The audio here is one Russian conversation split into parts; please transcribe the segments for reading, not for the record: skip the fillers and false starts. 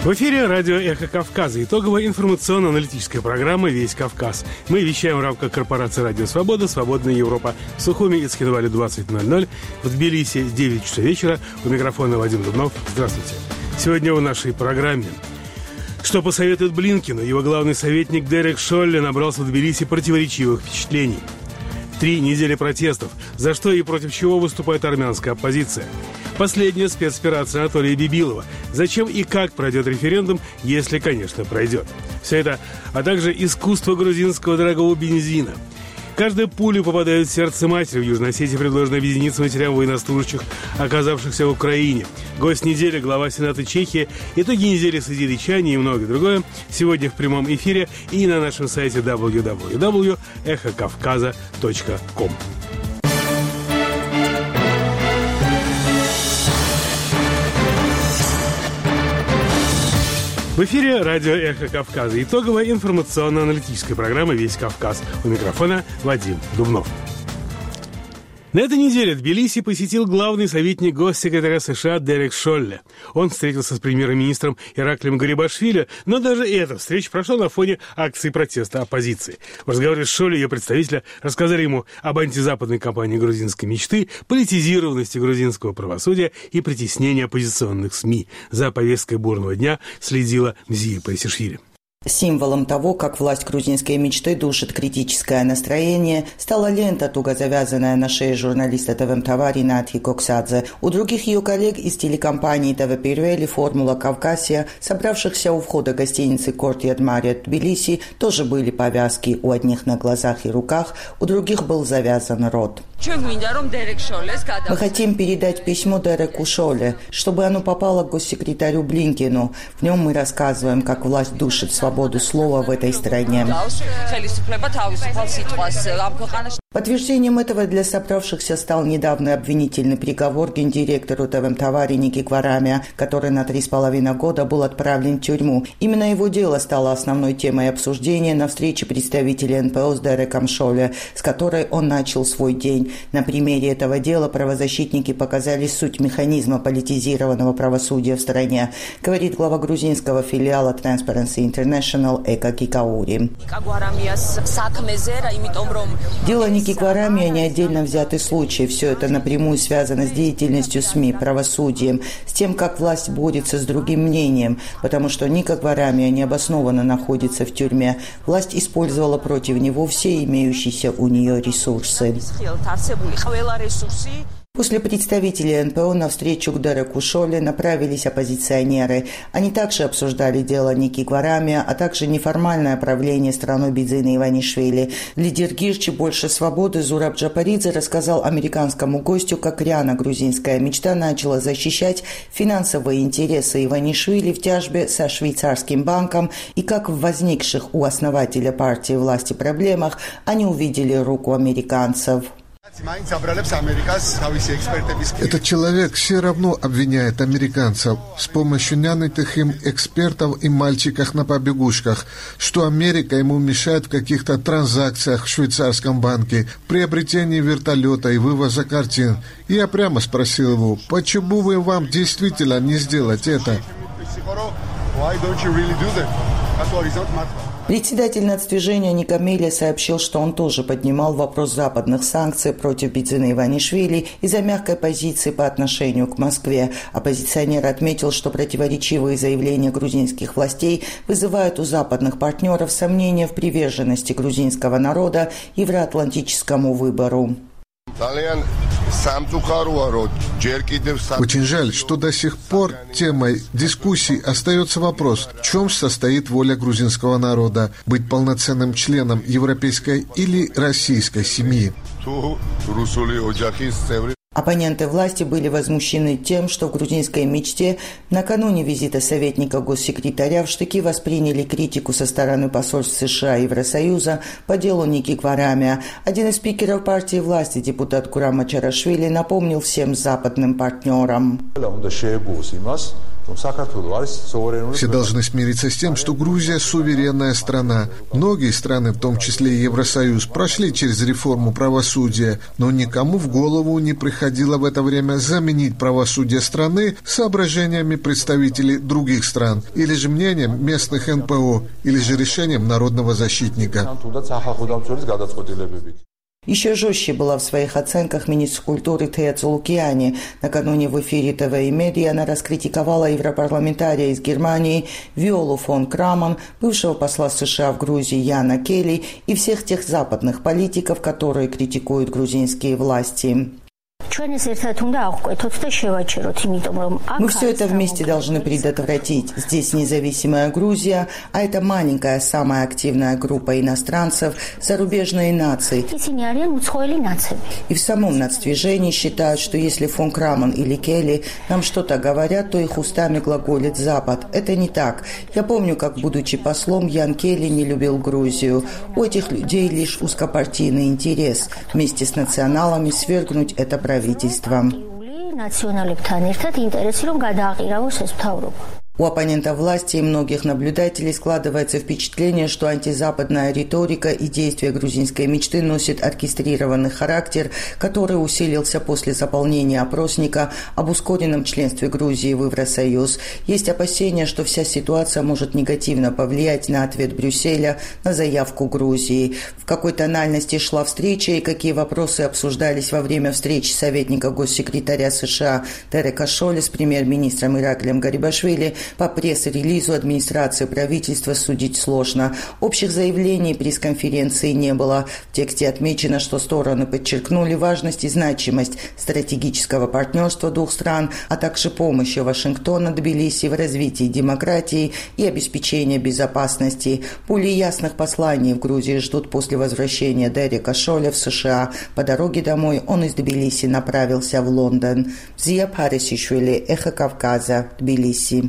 В эфире радио «Эхо Кавказа». Итоговая информационно-аналитическая программа «Весь Кавказ». Мы вещаем в рамках корпорации «Радио Свобода», «Свободная Европа». В Сухуми и Цхинвале 20:00, в Тбилиси 9 часов вечера. У микрофона Вадим Дубнов. Здравствуйте. Сегодня в нашей программе. Что посоветует Блинкену? Его главный советник Дерек Шолле набрался в Тбилиси противоречивых впечатлений. 3 недели протестов. За что и против чего выступает армянская оппозиция? Последняя спецоперация Анатолия Бибилова. Зачем и как пройдет референдум, если, конечно, пройдет? Все это, а также искусство грузинского дорогого бензина. Каждая пуля попадает в сердце матери. В Южной Осетии предложено объединиться матерям военнослужащих, оказавшихся в Украине. Гость недели, глава Сената Чехии, итоги недели с Азербайджаном и многое другое. Сегодня в прямом эфире и на нашем сайте www.эхокавказа.ком. В эфире радио «Эхо Кавказа». Итоговая информационно-аналитическая программа «Весь Кавказ». У микрофона Вадим Дубнов. На этой неделе Тбилиси посетил главный советник госсекретаря США Дерек Шолле. Он встретился с премьер-министром Ираклием Гарибашвили, но даже эта встреча прошла на фоне акции протеста оппозиции. В разговоре с Шолле ее представители рассказали ему об антизападной кампании грузинской мечты, политизированности грузинского правосудия и притеснении оппозиционных СМИ. За повесткой бурного дня следила Мзия Пайсишвили. Символом того, как власть грузинской мечты душит критическое настроение, стала лента, туго завязанная на шее журналиста ТВ-МТВ Ринати Коксадзе. У других ее коллег из телекомпании ТВ-Пирвели «Формула Кавказия», собравшихся у входа гостиницы «Кортьяд Марриотт» Тбилиси, тоже были повязки, у одних на глазах и руках, у других был завязан рот. Мы хотим передать письмо Дереку Шолле, чтобы оно попало к госсекретарю Блинкену. В нем мы рассказываем, как власть душит свободу слова в этой стране. Подтверждением этого для собравшихся стал недавний обвинительный приговор гендиректору ТВ-МТВ Ники Кварамия, который на 3,5 года был отправлен в тюрьму. Именно его дело стало основной темой обсуждения на встрече представителей НПО с Дереком Шолле, с которой он начал свой день. На примере этого дела правозащитники показали суть механизма политизированного правосудия в стране, говорит глава грузинского филиала Transparency International Эка Кикаури. Дело Ники Кварамия не отдельно взятый случай. Все это напрямую связано с деятельностью СМИ, правосудием, с тем, как власть борется с другим мнением, потому что Ника Кварамия необоснованно находится в тюрьме. Власть использовала против него все имеющиеся у нее ресурсы. После представителей НПО на встречу к Дереку Шолле направились оппозиционеры. Они также обсуждали дело Ники Кварамия, а также неформальное правление страной Бидзина Иванишвили. Лидер Гирчи «Больше свободы» Зураб Джапаридзе рассказал американскому гостю, как рьяно грузинская мечта начала защищать финансовые интересы Иванишвили в тяжбе со швейцарским банком и как в возникших у основателя партии власти проблемах они увидели руку американцев. Этот человек все равно обвиняет американцев с помощью нанятых им экспертов и мальчиках на побегушках, что Америка ему мешает в каких-то транзакциях в швейцарском банке, приобретении вертолета и вывоза картин. И я прямо спросил его, почему вы вам действительно не сделать это? Председатель нацдвижения Никамелия сообщил, что он тоже поднимал вопрос западных санкций против Бидзина Иванишвили из-за мягкой позиции по отношению к Москве. Оппозиционер отметил, что противоречивые заявления грузинских властей вызывают у западных партнеров сомнения в приверженности грузинского народа евроатлантическому выбору. Очень жаль, что до сих пор темой дискуссий остается вопрос, в чем состоит воля грузинского народа – быть полноценным членом европейской или российской семьи. Оппоненты власти были возмущены тем, что в грузинской мечте накануне визита советника госсекретаря в штыки восприняли критику со стороны посольств США и Евросоюза по делу Ники Кварамия. Один из спикеров партии власти, депутат Курам Ачарашвили, напомнил всем западным партнерам. Все должны смириться с тем, что Грузия суверенная страна. Многие страны, в том числе и Евросоюз, прошли через реформу правосудия, но никому в голову не приходило в это время заменить правосудие страны соображениями представителей других стран, или же мнением местных НПО, или же решением народного защитника. Еще жестче была в своих оценках министр культуры Тея Цулукиани. Накануне в эфире ТВ и медиа она раскритиковала европарламентария из Германии Виолу фон Крамон, бывшего посла США в Грузии Яна Келли и всех тех западных политиков, которые критикуют грузинские власти. Мы все это вместе должны предотвратить. Здесь независимая Грузия, а это маленькая, самая активная группа иностранцев, зарубежные нации. И в самом нацдвижении считают, что если фон Крамон или Келли нам что-то говорят, то их устами глаголит Запад. Это не так. Я помню, как, будучи послом, Ян Келли не любил Грузию. У этих людей лишь узкопартийный интерес. Вместе с националами свергнуть это правительство. У оппонентов власти и многих наблюдателей складывается впечатление, что антизападная риторика и действия грузинской мечты носят оркестрированный характер, который усилился после заполнения опросника об ускоренном членстве Грузии в Евросоюз. Есть опасения, что вся ситуация может негативно повлиять на ответ Брюсселя на заявку Грузии. В какой тональности шла встреча и какие вопросы обсуждались во время встречи советника госсекретаря США Терека Шоля с премьер-министром Ираклием Гарибашвили, по пресс-релизу администрации правительства судить сложно. Общих заявлений пресс-конференции не было. В тексте отмечено, что стороны подчеркнули важность и значимость стратегического партнерства двух стран, а также помощи Вашингтона Тбилиси в развитии демократии и обеспечении безопасности. Более ясных посланий в Грузии ждут после возвращения Терека Шоля в США. По дороге домой он из Тбилиси направился в Лондон. Зия Парисишвили, Эхо Кавказа, Тбилиси.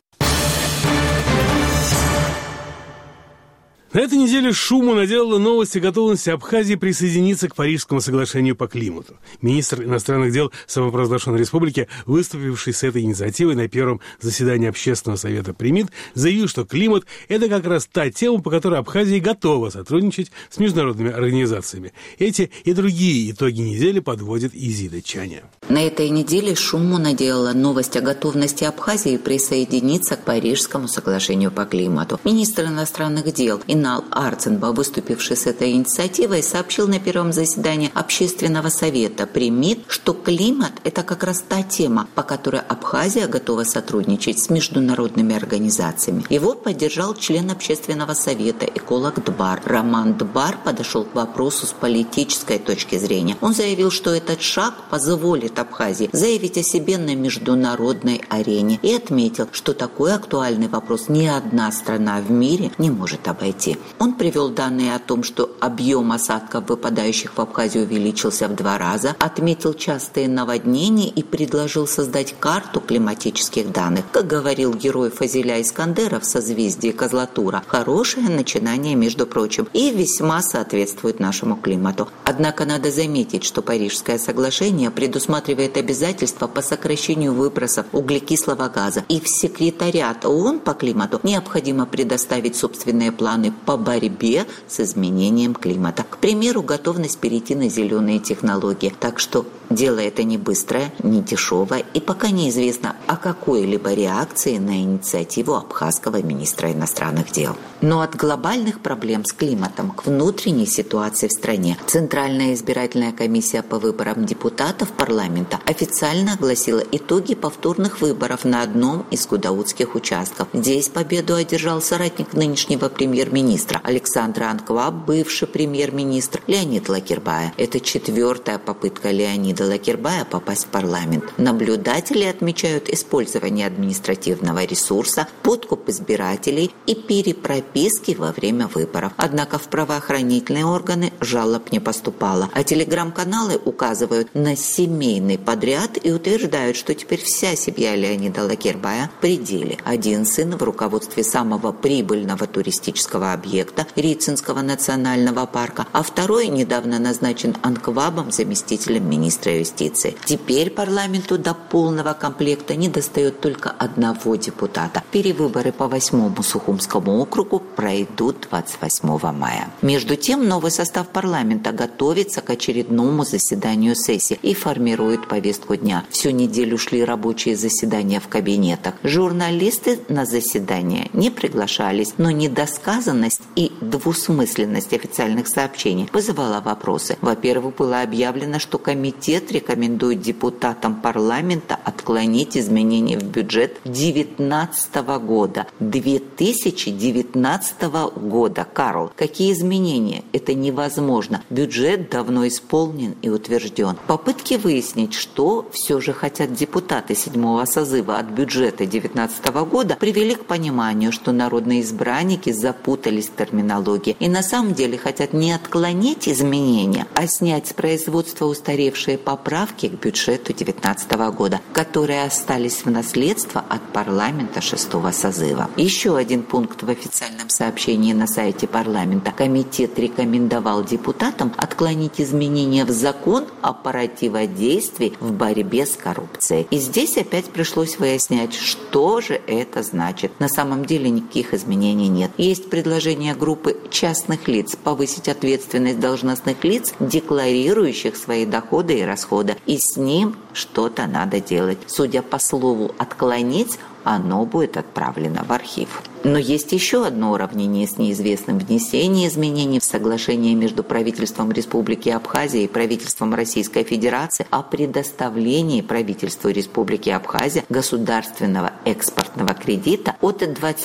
На этой неделе шуму наделала новость о готовности Абхазии присоединиться к Парижскому соглашению по климату. Министр иностранных дел самопровозглашенной республики, выступивший с этой инициативой на первом заседании Общественного совета ПРИМИД, заявил, что климат – это как раз та тема, по которой Абхазия готова сотрудничать с международными организациями. Эти и другие итоги недели подводит Изида Чаня. На этой неделе шуму наделала новость о готовности Абхазии присоединиться к Парижскому соглашению по климату. Министр иностранных дел Инал Арценба, выступивший с этой инициативой, сообщил на первом заседании Общественного совета ПРИМИД, что климат – это как раз та тема, по которой Абхазия готова сотрудничать с международными организациями. Его поддержал член Общественного совета, эколог Дбар. Роман Дбар подошел к вопросу с политической точки зрения. Он заявил, что этот шаг позволит Абхазии заявить о себе на международной арене и отметил, что такой актуальный вопрос ни одна страна в мире не может обойти. Он привел данные о том, что объем осадков, выпадающих в Абхазию, увеличился в 2 раза, отметил частые наводнения и предложил создать карту климатических данных. Как говорил герой Фазиля Искандера в созвездии Козлатура, хорошее начинание, между прочим, и весьма соответствует нашему климату. Однако надо заметить, что Парижское соглашение предусматривает обязательства по сокращению выбросов углекислого газа, и в секретариат ООН по климату необходимо предоставить собственные планы по борьбе с изменением климата. К примеру, готовность перейти на зеленые технологии. Так что дело это не быстрое, не дешевое, и пока неизвестно о какой-либо реакции на инициативу абхазского министра иностранных дел. Но от глобальных проблем с климатом к внутренней ситуации в стране Центральная избирательная комиссия по выборам депутатов парламента официально огласила итоги повторных выборов на одном из кудаутских участков. Здесь победу одержал соратник нынешнего премьер-министра Александра Анкваб, бывший премьер-министр Леонид Лакербая. Это 4-я попытка Леонида Лакербая попасть в парламент. Наблюдатели отмечают использование административного ресурса, подкуп избирателей и перепрописки во время выборов. Однако в правоохранительные органы жалоб не поступало, а телеграм-каналы указывают на семейные семейный подряд и утверждают, что теперь вся семья Леонида Лакербая в пределе. Один сын в руководстве самого прибыльного туристического объекта Рицинского национального парка, а второй недавно назначен анквабом, заместителем министра юстиции. Теперь парламенту до полного комплекта недостает только одного депутата. Перевыборы по 8-му Сухумскому округу пройдут 28 мая. Между тем, новый состав парламента готовится к очередному заседанию сессии и формирует повестку дня. Всю неделю шли рабочие заседания в кабинетах. Журналисты на заседания не приглашались, но недосказанность и двусмысленность официальных сообщений вызывала вопросы. Во-первых, было объявлено, что комитет рекомендует депутатам парламента отклонить изменения в бюджет 2019 года. 2019 года, Карл. Какие изменения? Это невозможно. Бюджет давно исполнен и утвержден. Попытки выяснить, что все же хотят депутаты 7-го созыва от бюджета 2019 года, привели к пониманию, что народные избранники запутались в терминологии и на самом деле хотят не отклонить изменения, а снять с производства устаревшие поправки к бюджету 2019 года, которые остались в наследство от парламента 6-го созыва. Еще один пункт в официальном сообщении на сайте парламента. Комитет рекомендовал депутатам отклонить изменения в закон о противодействии в борьбе с коррупцией. И здесь опять пришлось выяснять, что же это значит. На самом деле никаких изменений нет. Есть предложение группы частных лиц повысить ответственность должностных лиц, декларирующих свои доходы и расходы. И с ним что-то надо делать. Судя по слову «отклонить», оно будет отправлено в архив. Но есть еще одно уравнение с неизвестным: внесение изменений в соглашение между правительством Республики Абхазия и правительством Российской Федерации о предоставлении правительству Республики Абхазия государственного экспортного кредита от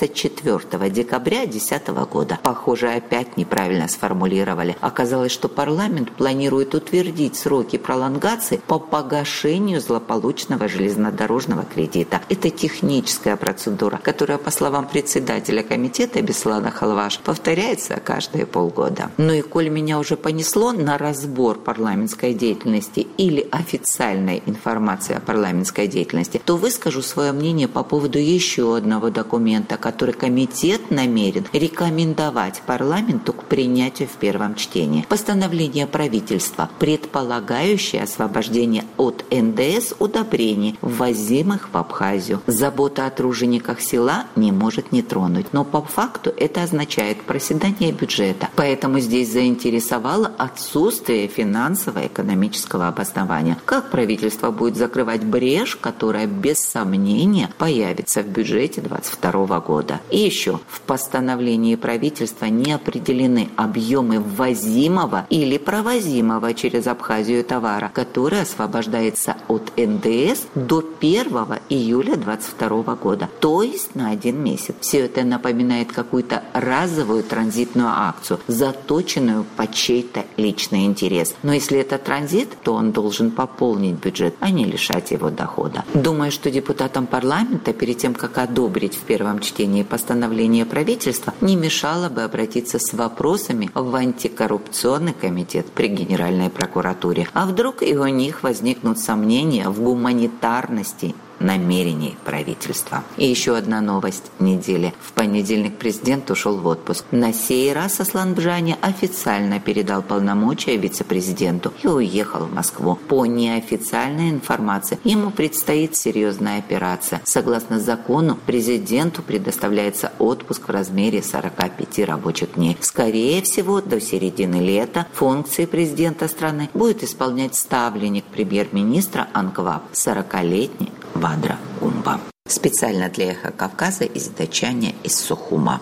24 декабря 2010 года. Похоже, опять неправильно сформулировали. Оказалось, что парламент планирует утвердить сроки пролонгации по погашению злополучного железнодорожного кредита. Это техническая процедура, которая, по словам председателя комитета Беслана Халваш, повторяется каждые полгода. Ну и коль меня уже понесло на разбор парламентской деятельности или официальной информации о парламентской деятельности, то выскажу свое мнение по поводу еще одного документа, который комитет намерен рекомендовать парламенту к принятию в первом чтении. Постановление правительства, предполагающее освобождение от НДС удобрений, ввозимых в Абхазию. Забота о тружениках села не может не тронуть. Но по факту это означает проседание бюджета. Поэтому здесь заинтересовало отсутствие финансово-экономического обоснования. Как правительство будет закрывать брешь, которая без сомнения появится в бюджете 2022 года? И еще, в постановлении правительства не определены объемы ввозимого или провозимого через Абхазию товара, который освобождается от НДС до 1 июля 2022 года, то есть на 1 месяц. Все это напоминает какую-то разовую транзитную акцию, заточенную под чей-то личный интерес. Но если это транзит, то он должен пополнить бюджет, а не лишать его дохода. Думаю, что депутатам парламента перед тем, как одобрить в первом чтении постановление правительства, не мешало бы обратиться с вопросами в антикоррупционный комитет при Генеральной прокуратуре. А вдруг и у них возникнут сомнения в гуманитарности намерений правительства. И еще одна новость недели. В понедельник президент ушел в отпуск. На сей раз Аслан Бжани официально передал полномочия вице-президенту и уехал в Москву. По неофициальной информации, ему предстоит серьезная операция. Согласно закону, президенту предоставляется отпуск в размере 45 рабочих дней. Скорее всего, до середины лета функции президента страны будет исполнять ставленник премьер-министра Анкваб, 40-летний Бадра Умба. Специально для «Эхо Кавказа» из Дачаня из Сухума.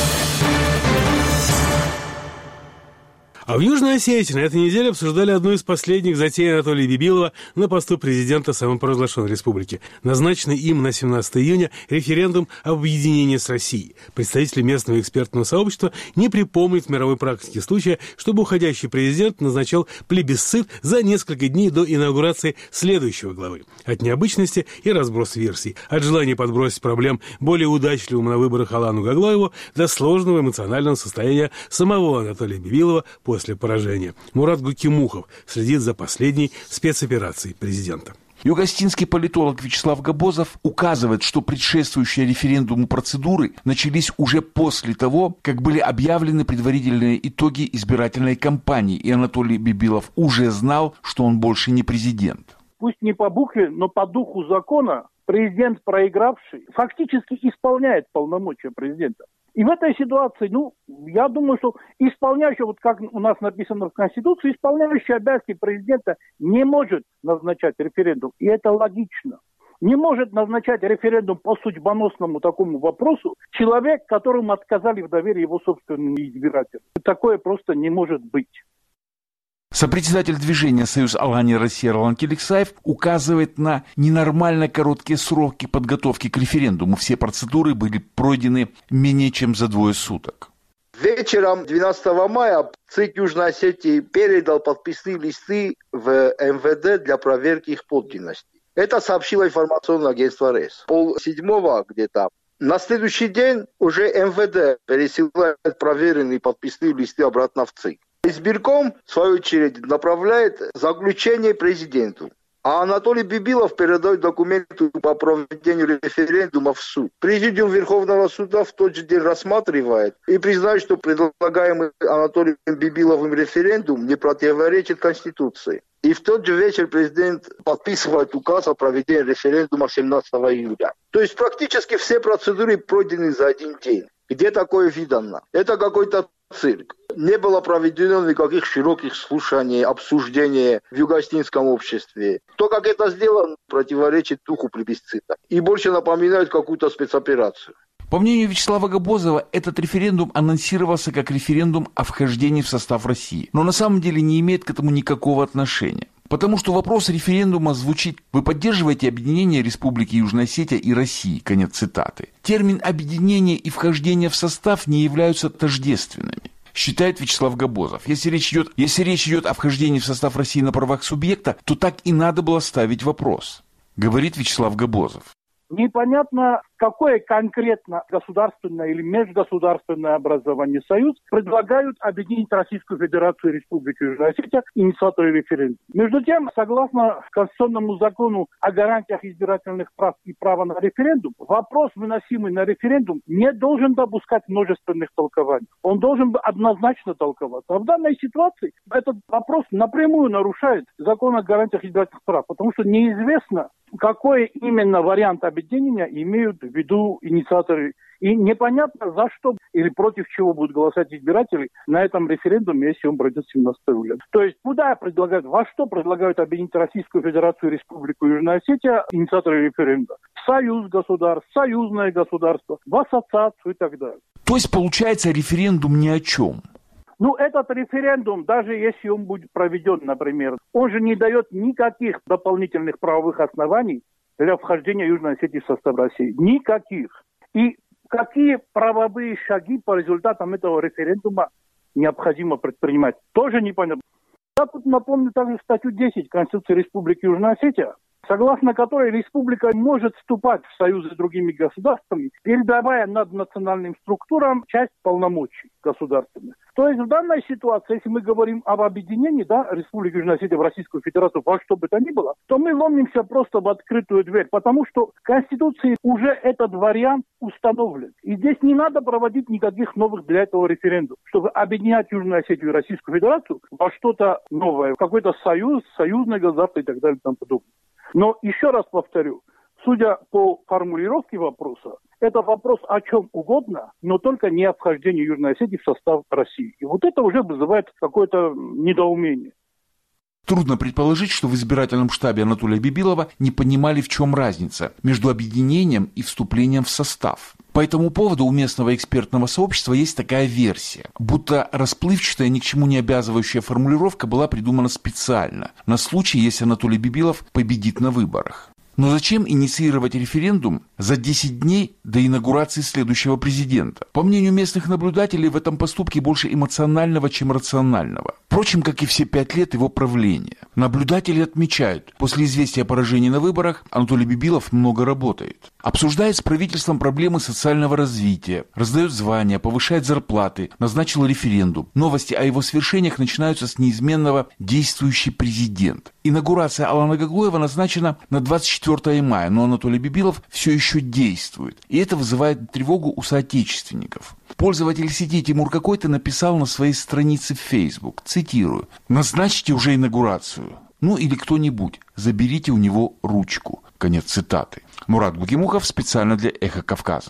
А в Южной Осетии на этой неделе обсуждали одну из последних затей Анатолия Бибилова на посту президента самопровозглашенной республики. Назначенный им на 17 июня референдум об объединении с Россией. Представители местного экспертного сообщества не припомнят в мировой практике случая, чтобы уходящий президент назначал плебисцит за несколько дней до инаугурации следующего главы. От необычности и разброс версий. От желания подбросить проблем более удачливому на выборах Алану Гаглоеву до сложного эмоционального состояния самого Анатолия Бибилова после после поражения. Мурат Гукимухов следит за последней спецоперацией президента. Югостинский политолог Вячеслав Габозов указывает, что предшествующие референдуму процедуры начались уже после того, как были объявлены предварительные итоги избирательной кампании, и Анатолий Бибилов уже знал, что он больше не президент. Пусть не по букве, но по духу закона президент, проигравший, фактически исполняет полномочия президента. И в этой ситуации, я думаю, что исполняющий, вот как у нас написано в Конституции, исполняющий обязанности президента не может назначать референдум. И это логично. Не может назначать референдум по судьбоносному такому вопросу человек, которому отказали в доверии его собственные избиратели. Такое просто не может быть. Сопредседатель движения «Союз Алания Россия» Ролан Келексаев указывает на ненормально короткие сроки подготовки к референдуму. Все процедуры были пройдены менее чем за 2 суток. Вечером 12 мая ЦИК Южной Осетии передал подписные листы в МВД для проверки их подлинности. Это сообщило информационное агентство РЭС. 6:30 где-то. На следующий день уже МВД пересылает проверенные подписные листы обратно в ЦИК. Избирком, в свою очередь, направляет заключение президенту. А Анатолий Бибилов передает документы по проведению референдума в суд. Президиум Верховного суда в тот же день рассматривает и признает, что предлагаемый Анатолием Бибиловым референдум не противоречит Конституции. И в тот же вечер президент подписывает указ о проведении референдума 17 июля. То есть практически все процедуры пройдены за один день. Где такое видано? Это какой-то цирк. Не было проведено никаких широких слушаний, обсуждений в югостинском обществе. То, как это сделано, противоречит духу плебисцита и больше напоминает какую-то спецоперацию. По мнению Вячеслава Габозова, этот референдум анонсировался как референдум о вхождении в состав России, но на самом деле не имеет к этому никакого отношения. Потому что вопрос референдума звучит: вы поддерживаете объединение Республики Южная Осетия и России? Конец цитаты. Термин «объединение» и «вхождение в состав» не являются тождественными, считает Вячеслав Габозов. Если речь идет о вхождении в состав России на правах субъекта, то так и надо было ставить вопрос, говорит Вячеслав Габозов. Непонятно, какое конкретно государственное или межгосударственное образование союз предлагают объединить Российскую Федерацию и Республику Южная Осетия инициаторы референдума. Между тем, согласно Конституционному закону о гарантиях избирательных прав и права на референдум, вопрос, выносимый на референдум, не должен допускать множественных толкований. Он должен однозначно толковаться. А в данной ситуации этот вопрос напрямую нарушает закон о гарантиях избирательных прав, потому что неизвестно, какой именно вариант объединения имеют в виду инициаторы. И непонятно, за что или против чего будут голосовать избиратели на этом референдуме, если он пройдет 17 июля. То есть куда предлагают, во что предлагают объединить Российскую Федерацию и Республику Южная Осетия инициаторы референдума? В союз государств, союзное государство, в ассоциацию и так далее. То есть получается референдум ни о чем. Этот референдум, даже если он будет проведен, например, он же не дает никаких дополнительных правовых оснований для вхождения Южной Осетии в состав России. Никаких. И какие правовые шаги по результатам этого референдума необходимо предпринимать, тоже непонятно. Я тут напомню также статью 10 Конституции Республики Южная Осетия, согласно которой республика может вступать в союзы с другими государствами, передавая наднациональным структурам часть полномочий государственных. То есть в данной ситуации, если мы говорим об объединении, Республики Южная Осетия в Российскую Федерацию, во что бы то ни было, то мы ломимся просто в открытую дверь, потому что в Конституции уже этот вариант установлен. И здесь не надо проводить никаких новых для этого референдумов, чтобы объединять Южную Осетию и Российскую Федерацию во что-то новое, в какой-то союз, союзное государство и так далее и тому подобное. Но еще раз повторю, судя по формулировке вопроса, это вопрос о чем угодно, но только не о вхождении Южной Осетии в состав России. И вот это уже вызывает какое-то недоумение. Трудно предположить, что в избирательном штабе Анатолия Бибилова не понимали, в чем разница между объединением и вступлением в состав. По этому поводу у местного экспертного сообщества есть такая версия, будто расплывчатая, ни к чему не обязывающая формулировка была придумана специально, на случай, если Анатолий Бибилов победит на выборах. Но зачем инициировать референдум за 10 дней до инаугурации следующего президента? По мнению местных наблюдателей, в этом поступке больше эмоционального, чем рационального. Впрочем, как и все 5 лет его правления. Наблюдатели отмечают, после известия о поражении на выборах Анатолий Бибилов много работает. Обсуждает с правительством проблемы социального развития, раздает звания, повышает зарплаты, назначил референдум. Новости о его свершениях начинаются с неизменного «действующий президент». Инаугурация Алана Гаглоева назначена на 24 мая, но Анатолий Бибилов все еще действует. И это вызывает тревогу у соотечественников. Пользователь сети Тимур Какой-то написал на своей странице в Facebook, цитирую: «Назначьте уже инаугурацию. Ну или кто-нибудь, заберите у него ручку». Конец цитаты. Мурат Бугимухов специально для «Эхо Кавказа».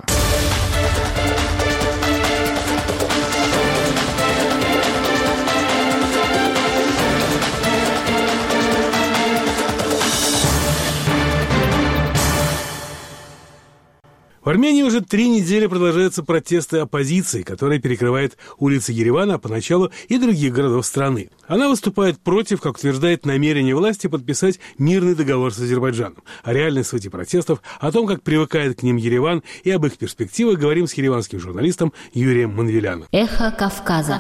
В Армении уже 3 недели продолжаются протесты оппозиции, которая перекрывает улицы Еревана, а поначалу и других городов страны. Она выступает против, как утверждает, намерения власти подписать мирный договор с Азербайджаном. О реальной сути протестов, о том, как привыкает к ним Ереван и об их перспективах говорим с ереванским журналистом Юрием Манвеляном. Эхо Кавказа.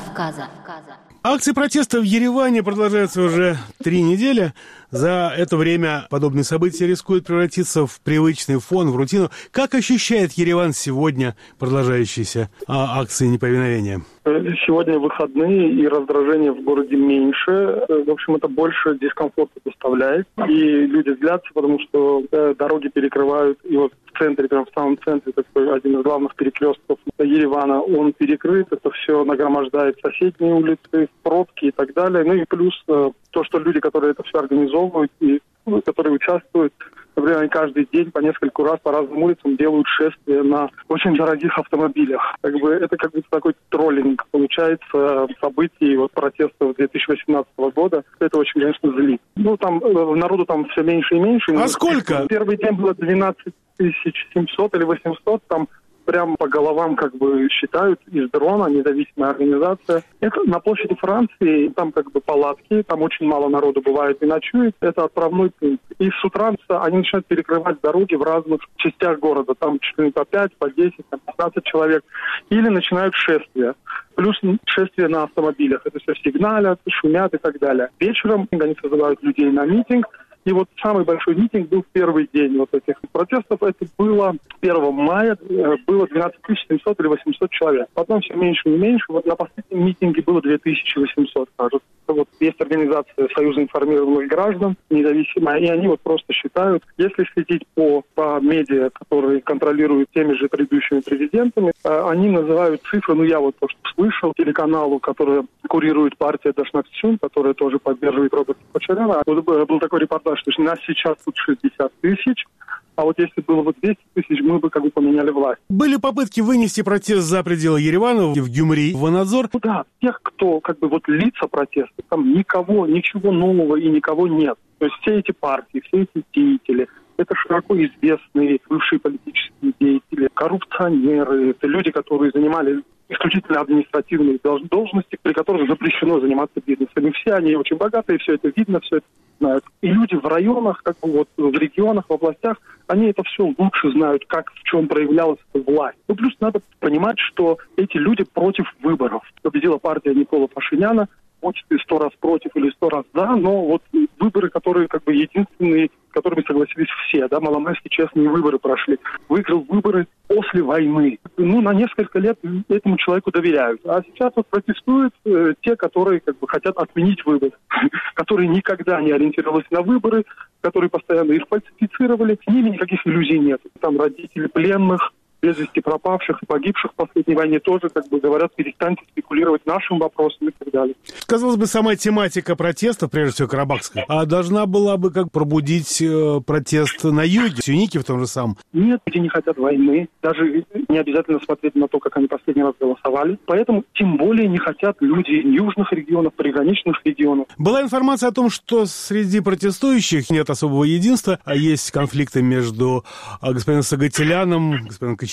Акции протеста в Ереване продолжаются уже 3 недели. За это время подобные события рискуют превратиться в привычный фон, в рутину. Как ощущает Ереван сегодня продолжающиеся акции неповиновения? Сегодня выходные, и раздражение в городе меньше. В общем, это больше дискомфорта доставляет. И люди злятся, потому что дороги перекрывают. И вот в центре, прямо в самом центре, такой один из главных перекрестков Еревана, он перекрыт. Это все нагромождает соседние улицы, пробки и так далее. Ну и плюс то, что люди, которые это все организовывают и которые участвуют, например, они каждый день по нескольку раз по разным улицам делают шествия на очень дорогих автомобилях. Это как будто такой троллинг получается событий, протестов 2018 года. Это очень, конечно, злит. Там народу там все меньше и меньше. А сколько? Первый день было 12 700 или 800, там прямо по головам считают из дрона, независимая организация. Это на площади Франции, там палатки, там очень мало народу бывает и ночует. Это отправной пункт. И с утра они начинают перекрывать дороги в разных частях города. Там по 5, по 10, по 15 человек. Или начинают шествия. Плюс шествия на автомобилях. Это все сигналят, шумят и так далее. Вечером они созывают людей на митинг. И самый большой митинг был в первый день этих протестов. Это было 1 мая, было 12 700 или 800 человек. Потом все меньше и меньше. На последнем митинге было 2800, кажется. Есть организация Союза информированных граждан, независимая, и они просто считают, если следить по медиа, которые контролируют теми же предыдущими президентами, они называют цифры, я то, что слышал, телеканалу, который курирует партия Дашнакчун, которая тоже поддерживает Роберта Кочаряна. Был такой репортаж, что нас сейчас тут 60 тысяч, а если было 200 тысяч, мы бы поменяли власть. Были попытки вынести протест за пределы Еревана, в Гюмри, в Ванадзор? Да, тех, кто лица протеста, там ничего нового и никого нет. То есть все эти партии, все эти деятели, это широко известные бывшие политические деятели, коррупционеры, это люди, которые занимали исключительно административные должности, при которых запрещено заниматься бизнесом. И все они очень богатые, все это видно, все это знают. И люди в районах, в регионах, в областях, они это все лучше знают, в чем проявлялась эта власть. Плюс надо понимать, что эти люди против выборов. Победила партия Никола Пашиняна, хочет и 100 раз против или 100 раз за, но выборы, которые единственные, с которыми согласились все, маломальски честные выборы прошли. Выиграл выборы после войны. На несколько лет этому человеку доверяют. А сейчас протестуют те, которые хотят отменить выборы, которые никогда не ориентировались на выборы, которые постоянно их фальсифицировали. С ними никаких иллюзий нет. Там родители пленных, без вести пропавших и погибших в последней войне тоже говорят, перестаньте спекулировать нашим вопросом и так далее. Казалось бы, сама тематика протеста, прежде всего карабахская, должна была бы пробудить протест на юге, сюнники в том же самом. Нет, люди не хотят войны, даже не обязательно смотреть на то, как они последний раз голосовали. Поэтому тем более не хотят люди южных регионов, приграничных регионов. Была информация о том, что среди протестующих нет особого единства, а есть конфликты между господином Сагателяном, господином Кочаряном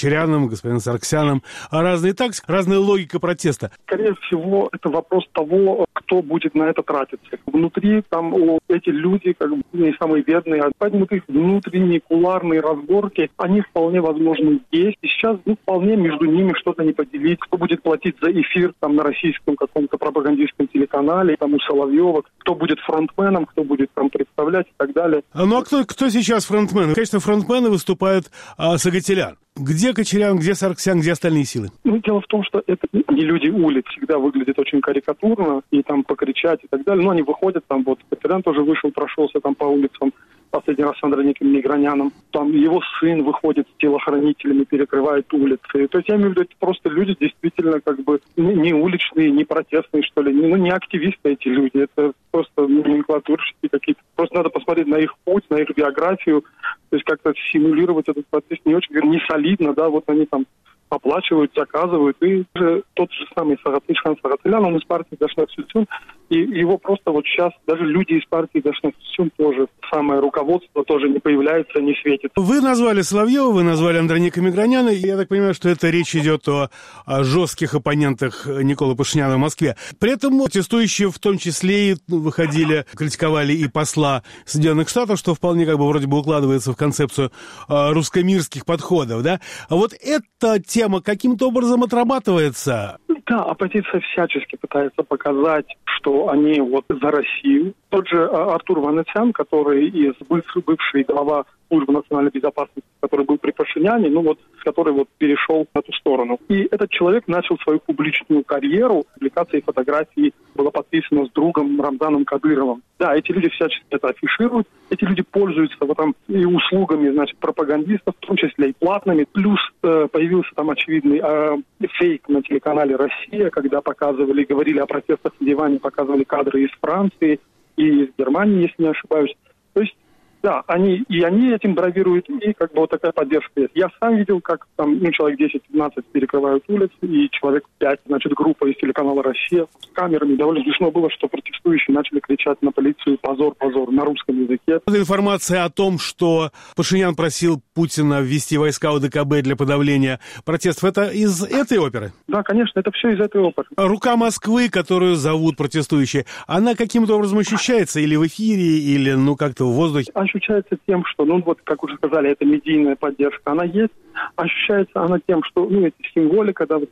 Кочаряном, господином Сарксяном разные тактики, разная логика протеста. Скорее всего, это вопрос того, кто будет на это тратиться. Внутри там эти люди, как бы, не самые бедные, поэтому их внутренние кулуарные разборки, они вполне возможны есть. И сейчас вполне между ними что-то не поделить. Кто будет платить за эфир там на российском каком-то пропагандистском телеканале, там у Соловьева, кто будет фронтменом, кто будет там представлять и так далее. Ну а кто сейчас фронтмен? В качестве фронтмена выступает Сагателян. Где Кочарян, где Сарксян, где остальные силы? Дело в том, что это не люди улиц, всегда выглядит очень карикатурно, и там покричать и так далее. Но они выходят, там вот Кочарян тоже вышел, прошелся там по улицам, последний раз с Андроником Миграняном. Там его сын выходит с телохранителями, перекрывает улицы. То есть я имею в виду, это просто люди действительно как бы не уличные, не протестные, что ли, не активисты эти люди. Это просто номенклатурщики какие-то. Просто надо посмотреть на их путь, на их биографию, то есть как-то симулировать этот процесс не очень, не солидно, да, вот они там оплачивают, заказывают, и тот же самый Ишхан Сагателян, он из партии Дашнак Сюцюн, и его просто вот сейчас даже люди из партии Дашнак Сюцюн тоже, самое руководство тоже не появляется, не светит. Вы назвали Соловьева, вы назвали Андроника Миграняна, и я так понимаю, что это речь идет о жестких оппонентах Николы Пашиняна в Москве. При этом протестующие в том числе и выходили, критиковали и посла Соединенных Штатов, что вполне как бы вроде бы укладывается в концепцию русско-мирских подходов, да? А вот эта тема каким-то образом отрабатывается? Да, оппозиция всячески пытается показать, что они вот за Россию. Тот же Артур Ванесян, который бывший глава службы национальной безопасности, который был при Пашиняне, который вот перешел на ту сторону. И этот человек начал свою публичную карьеру. Публикации фотографии была подписана с другом Рамзаном Кадыровым. Да, эти люди всячески это афишируют. Эти люди пользуются вот там и услугами, значит, пропагандистов, в том числе и платными. Плюс появился там очевидный фейк на телеканале «Россия», когда показывали, говорили о протестах в Ливане, показывали кадры из Франции и из Германии, если не ошибаюсь. То есть, да, они этим бравируют, и как бы вот такая поддержка есть. Я сам видел, как там человек 10-15 перекрывают улицы, и человек 5, значит, группа из телеканала «Россия» с камерами. Довольно смешно было, что протестующие начали кричать на полицию «позор, позор» на русском языке. Информация о том, что Пашинян просил Путина ввести войска ОДКБ для подавления протестов, это из этой оперы? Да, конечно, это все из этой оперы. Рука Москвы, которую зовут протестующие, она каким-то образом ощущается или в эфире, или, как-то в воздухе? Ощущается тем, что, как уже сказали, это медийная поддержка, она есть. Ощущается она тем, что, это символика, да,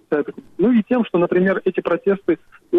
и тем, что, например, эти протесты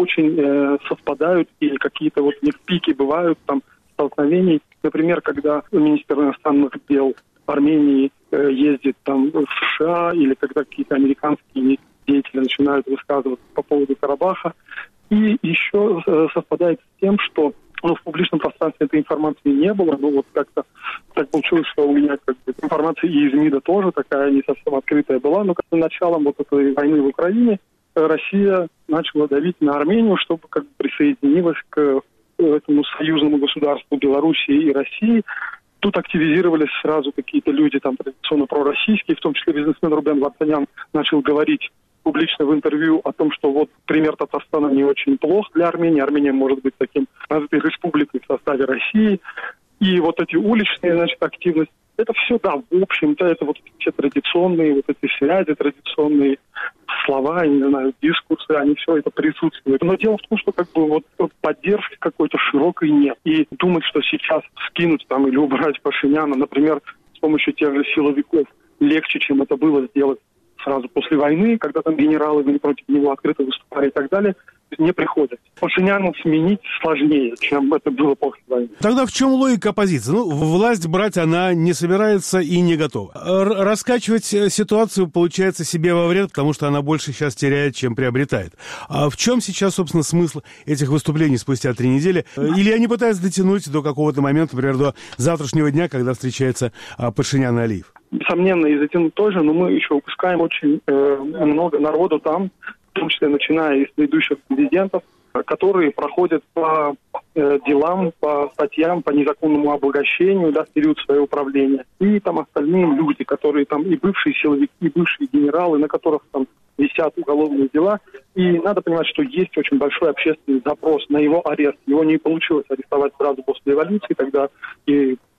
очень совпадают, и какие-то вот не в пике бывают там столкновений. Например, когда министр иностранных дел Армении ездит там в США, или когда какие-то американские деятели начинают высказываться по поводу Карабаха. И еще совпадает с тем, что в публичном пространстве этой информации не было, как-то так получилось, что у меня информация и из МИДа тоже такая не совсем открытая была, но началом вот этой войны в Украине Россия начала давить на Армению, чтобы присоединилась к этому союзному государству Белоруссии и России. Тут активизировались сразу какие-то люди там традиционно пророссийские, в том числе бизнесмен Рубен Вартанян начал говорить публично в интервью о том, что вот пример Татарстана не очень плох для Армении. Армения может быть таким развитой республикой в составе России. И вот эти уличные, активности, это все, да, в общем-то, это вот все традиционные вот эти связи, традиционные слова, я не знаю, дискурсы, они все это присутствуют. Но дело в том, что поддержки какой-то широкой нет. И думать, что сейчас скинуть там или убрать Пашиняна, например, с помощью тех же силовиков, легче, чем это было сделать сразу после войны, когда там генералы против него открыто выступали и так далее, не приходят. Пашиняна сменить сложнее, чем это было после войны. Тогда в чем логика оппозиции? Власть брать она не собирается и не готова. Раскачивать ситуацию получается себе во вред, потому что она больше сейчас теряет, чем приобретает. А в чем сейчас, собственно, смысл этих выступлений спустя 3 недели? Или они пытаются дотянуть до какого-то момента, например, до завтрашнего дня, когда встречаются Пашинян и Алиев? Несомненно, и затянуть тоже, но мы еще упускаем очень много народу там, в том числе начиная из предыдущих президентов, которые проходят по делам, по статьям, по незаконному обогащению, в период своего управления. И там остальные люди, которые там и бывшие силовики, и бывшие генералы, на которых там висят уголовные дела. И надо понимать, что есть очень большой общественный запрос на его арест. Его не получилось арестовать сразу после революции, тогда и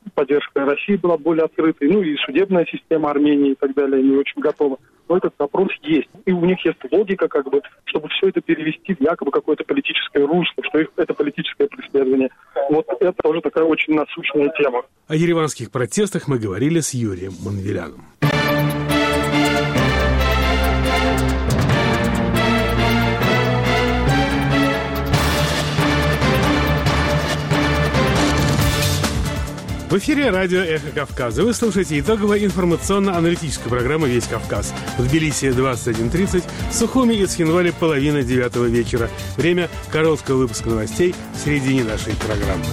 поддержка России была более открытой, ну и судебная система Армении и так далее не очень готова. Но этот вопрос есть. И у них есть логика, как бы, чтобы все это перевести в якобы какое-то политическое русло, что это политическое преследование. Вот это тоже такая очень насущная тема. О ереванских протестах мы говорили с Юрием Манвеляном. В эфире радио «Эхо Кавказа». Вы слушаете итоговую информационно-аналитическую программу «Весь Кавказ». В Тбилиси 21:30, в Сухуми и Цхинвале 8:30 вечера. Время короткого выпуска новостей в середине нашей программы.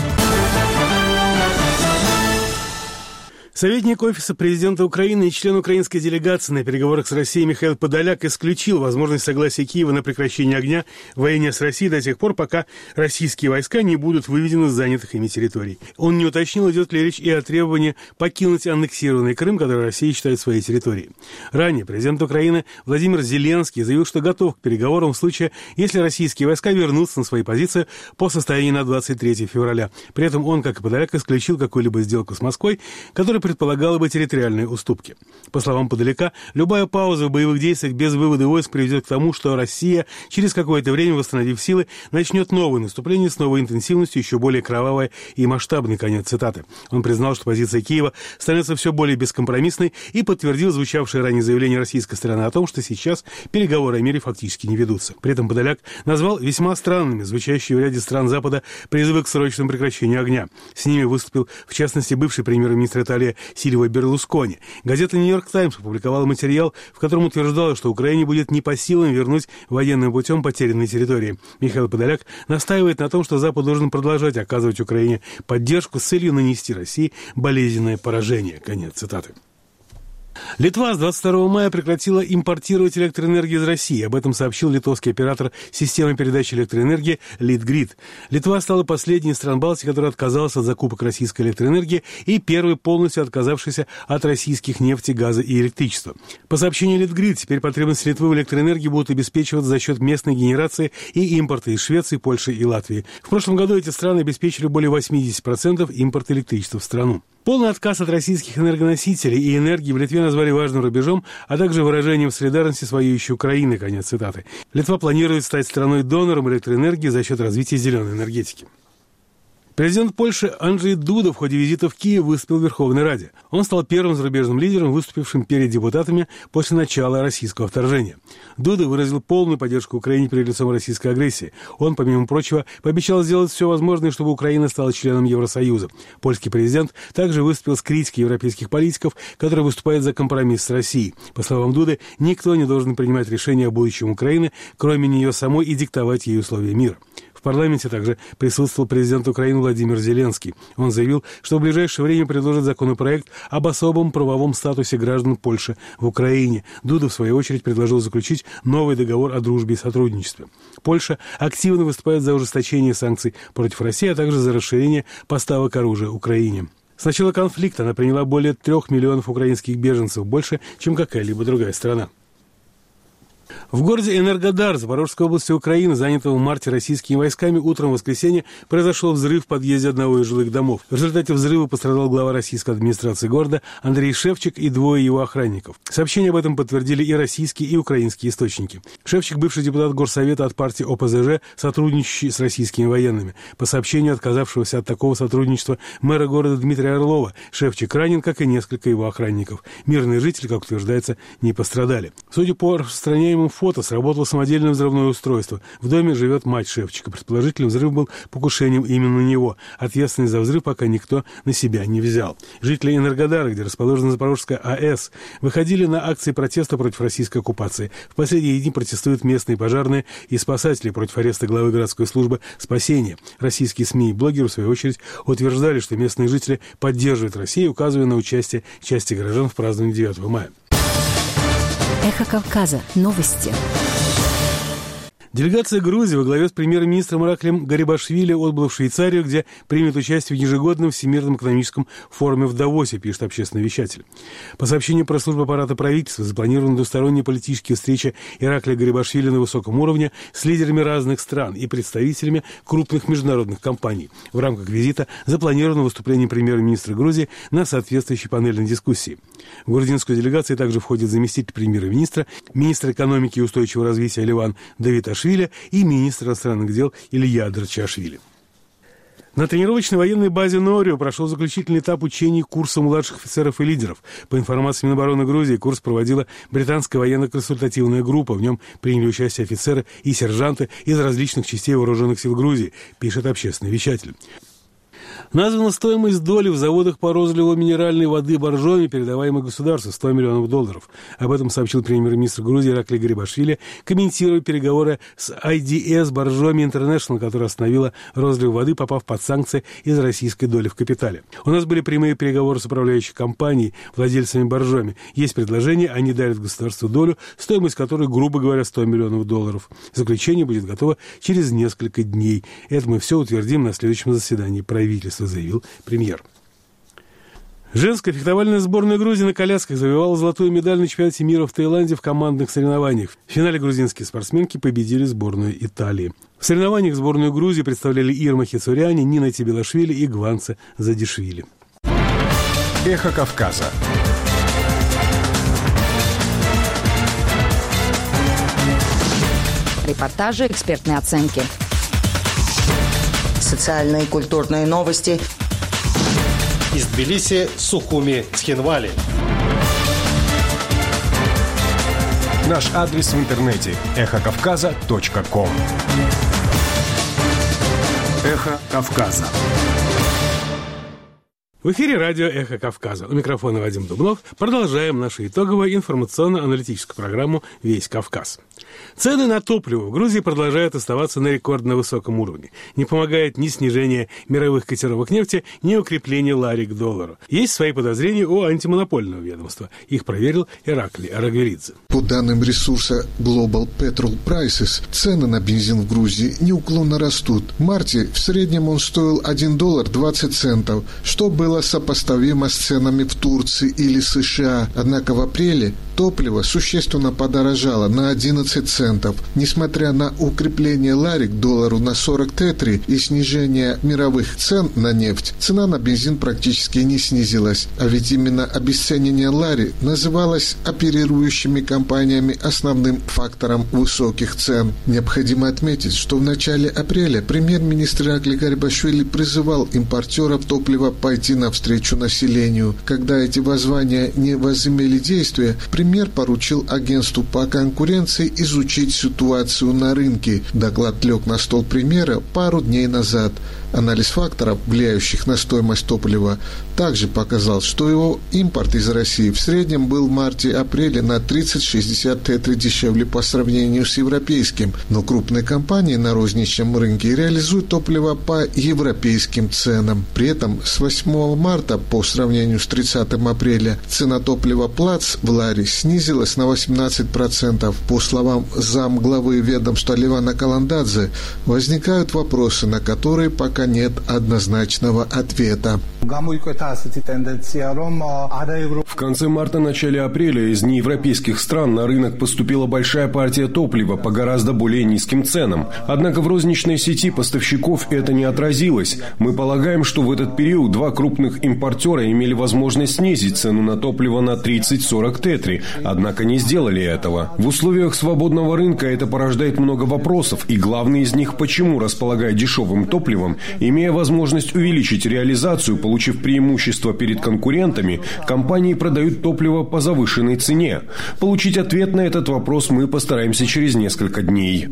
Советник Офиса президента Украины и член украинской делегации на переговорах с Россией Михаил Подоляк исключил возможность согласия Киева на прекращение огня в войне с Россией до тех пор, пока российские войска не будут выведены с занятых ими территорий. Он не уточнил, идет ли речь и о требовании покинуть аннексированный Крым, который Россия считает своей территорией. Ранее президент Украины Владимир Зеленский заявил, что готов к переговорам в случае, если российские войска вернутся на свои позиции по состоянию на 23 февраля. При этом он, как и Подоляк, исключил какую-либо сделку с Москвой, которая предполагала бы территориальные уступки. По словам Подоляка, любая пауза в боевых действиях без вывода войск приведет к тому, что Россия через какое-то время, восстановив силы, начнет новое наступление с новой интенсивностью, еще более кровавое и масштабное. Конец цитаты. Он признал, что позиция Киева становится все более бескомпромиссной и подтвердил звучавшее ранее заявление российской стороны о том, что сейчас переговоры о мире фактически не ведутся. При этом Подоляк назвал весьма странными звучащие в ряде стран Запада призывы к срочному прекращению огня. С ними выступил, в частности, бывший премьер-министр Италии Сильвио Берлускони. Газета «Нью-Йорк Таймс» опубликовала материал, в котором утверждалось, что Украине будет не по силам вернуть военным путем потерянные территории. Михаил Подоляк настаивает на том, что Запад должен продолжать оказывать Украине поддержку с целью нанести России болезненное поражение. Конец цитаты. Литва с 22 мая прекратила импортировать электроэнергию из России. Об этом сообщил литовский оператор системы передачи электроэнергии Литгрид. Литва стала последней из стран Балтии, которая отказалась от закупок российской электроэнергии и первой полностью отказавшейся от российских нефти, газа и электричества. По сообщению Литгрид, теперь потребности Литвы в электроэнергии будут обеспечиваться за счет местной генерации и импорта из Швеции, Польши и Латвии. В прошлом году эти страны обеспечили более 80% импорта электричества в страну. Полный отказ от российских энергоносителей и энергии в Литве назвали важным рубежом, а также выражением солидарности с воюющей Украиной. Конец цитаты. Литва планирует стать страной-донором электроэнергии за счет развития зеленой энергетики. Президент Польши Анджей Дуда в ходе визита в Киев выступил в Верховной Раде. Он стал первым зарубежным лидером, выступившим перед депутатами после начала российского вторжения. Дуда выразил полную поддержку Украине перед лицом российской агрессии. Он, помимо прочего, пообещал сделать все возможное, чтобы Украина стала членом Евросоюза. Польский президент также выступил с критикой европейских политиков, которые выступают за компромисс с Россией. По словам Дуды, никто не должен принимать решения о будущем Украины, кроме нее самой, и диктовать ей условия мира. В парламенте также присутствовал президент Украины Владимир Зеленский. Он заявил, что в ближайшее время предложит законопроект об особом правовом статусе граждан Польши в Украине. Дуда, в свою очередь, предложил заключить новый договор о дружбе и сотрудничестве. Польша активно выступает за ужесточение санкций против России, а также за расширение поставок оружия Украине. С начала конфликта она приняла более 3 миллионов украинских беженцев, больше, чем какая-либо другая страна. В городе Энергодар Запорожской области Украины, занятого в марте российскими войсками, утром в воскресенье произошел взрыв в подъезде одного из жилых домов. В результате взрыва пострадал глава российской администрации города Андрей Шевчик и 2 его охранников. Сообщение об этом подтвердили и российские, и украинские источники. Шевчик – бывший депутат Горсовета от партии ОПЗЖ, сотрудничающий с российскими военными. По сообщению отказавшегося от такого сотрудничества мэра города Дмитрия Орлова, Шевчик ранен, как и несколько его охранников. Мирные жители, как утверждается, не пострадали. Судя по распространяемым фото, сработало самодельное взрывное устройство. В доме живет мать Шевчика. Предположительно, взрыв был покушением именно на него. Ответственность за взрыв пока никто на себя не взял. Жители Энергодара, где расположена Запорожская АЭС, выходили на акции протеста против российской оккупации. В последние дни протестуют местные пожарные и спасатели против ареста главы городской службы спасения. Российские СМИ и блогеры, в свою очередь, утверждали, что местные жители поддерживают Россию, указывая на участие части горожан в праздновании 9 мая. Эхо Кавказа. Новости. Делегация Грузии во главе с премьер-министром Ираклием Гарибашвили отбыла в Швейцарию, где примет участие в ежегодном Всемирном экономическом форуме в Давосе, пишет общественный вещатель. По сообщению пресс-службы аппарата правительства, запланированы двусторонние политические встречи Ираклия Гарибашвили на высоком уровне с лидерами разных стран и представителями крупных международных компаний. В рамках визита запланировано выступление премьер-министра Грузии на соответствующей панельной дискуссии. В грузинскую делегацию также входит заместитель премьер-министра, министр экономики и устойчивого развития Ливан Давиташвили и министр иностранных дел Илья Дарчашвили. На тренировочной военной базе Норио прошел заключительный этап учений курса младших офицеров и лидеров. По информации Минобороны Грузии, курс проводила британская военно-консультативная группа. В нем приняли участие офицеры и сержанты из различных частей вооруженных сил Грузии, пишет общественный вещатель. Названа стоимость доли в заводах по розливу минеральной воды Боржоми, передаваемой государству, $100 миллионов. Об этом сообщил премьер-министр Грузии Ираклий Гарибашвили, комментируя переговоры с IDS Боржоми Интернешнл, которая остановила розлив воды, попав под санкции из российской доли в капитале. У нас были прямые переговоры с управляющей компанией, владельцами Боржоми. Есть предложение, они дарят государству долю, стоимость которой, грубо говоря, $100 миллионов. Заключение будет готово через несколько дней. Это мы все утвердим на следующем заседании правительства, заявил премьер. Женская фехтовальная сборная Грузии на колясках завоевала золотую медаль на чемпионате мира в Таиланде в командных соревнованиях. В финале грузинские спортсменки победили сборную Италии. В соревнованиях сборную Грузии представляли Ирма Хицуряни, Нина Тибилашвили и Гванце Задишвили. Эхо Кавказа. Репортажи, экспертные оценки. Социальные и культурные новости. Из Тбилиси, Сухуми, Цхинвали. Наш адрес в интернете – эхокавказа.ком. Эхо Кавказа. В эфире радио «Эхо Кавказа». У микрофона Вадим Дубнов. Продолжаем нашу итоговую информационно-аналитическую программу «Весь Кавказ». Цены на топливо в Грузии продолжают оставаться на рекордно высоком уровне. Не помогает ни снижение мировых котировок нефти, ни укрепление лари к доллару. Есть свои подозрения у антимонопольного ведомства. Их проверил Ираклий Арагверидзе. По данным ресурса Global Petrol Prices, цены на бензин в Грузии неуклонно растут. В марте в среднем он стоил $1.20, что было сопоставимо с ценами в Турции или США. Однако в апреле топливо существенно подорожало на 11 центов. Несмотря на укрепление лари к доллару на 40 тетри и снижение мировых цен на нефть, цена на бензин практически не снизилась. А ведь именно обесценивание лари называлось оперирующими компаниями основным фактором высоких цен. Необходимо отметить, что в начале апреля премьер-министр Ираклий Гарибашвили призывал импортеров топлива пойти навстречу населению. Когда эти воззвания не возымели действия, премьер поручил агентству по конкуренции изучить ситуацию на рынке. Доклад лег на стол премьера пару дней назад. Анализ факторов, влияющих на стоимость топлива, также показал, что его импорт из России в среднем был в марте-апреле на 30-60 тетри дешевле по сравнению с европейским, но крупные компании на розничном рынке реализуют топливо по европейским ценам. При этом с 8 марта по сравнению с 30 апреля цена топлива Плац в ларе снизилась на 18%. По словам замглавы ведомства Ливана Каландадзе, возникают вопросы, на которые пока нет однозначного ответа. В конце марта-начале апреля из неевропейских стран на рынок поступила большая партия топлива по гораздо более низким ценам. Однако в розничной сети поставщиков это не отразилось. Мы полагаем, что в этот период два крупных импортера имели возможность снизить цену на топливо на 30-40 тетри, однако не сделали этого. В условиях свободного рынка это порождает много вопросов, и главный из них – почему, располагая дешевым топливом, имея возможность увеличить реализацию, получив преимущество перед конкурентами, компании продают топливо по завышенной цене. Получить ответ на этот вопрос мы постараемся через несколько дней.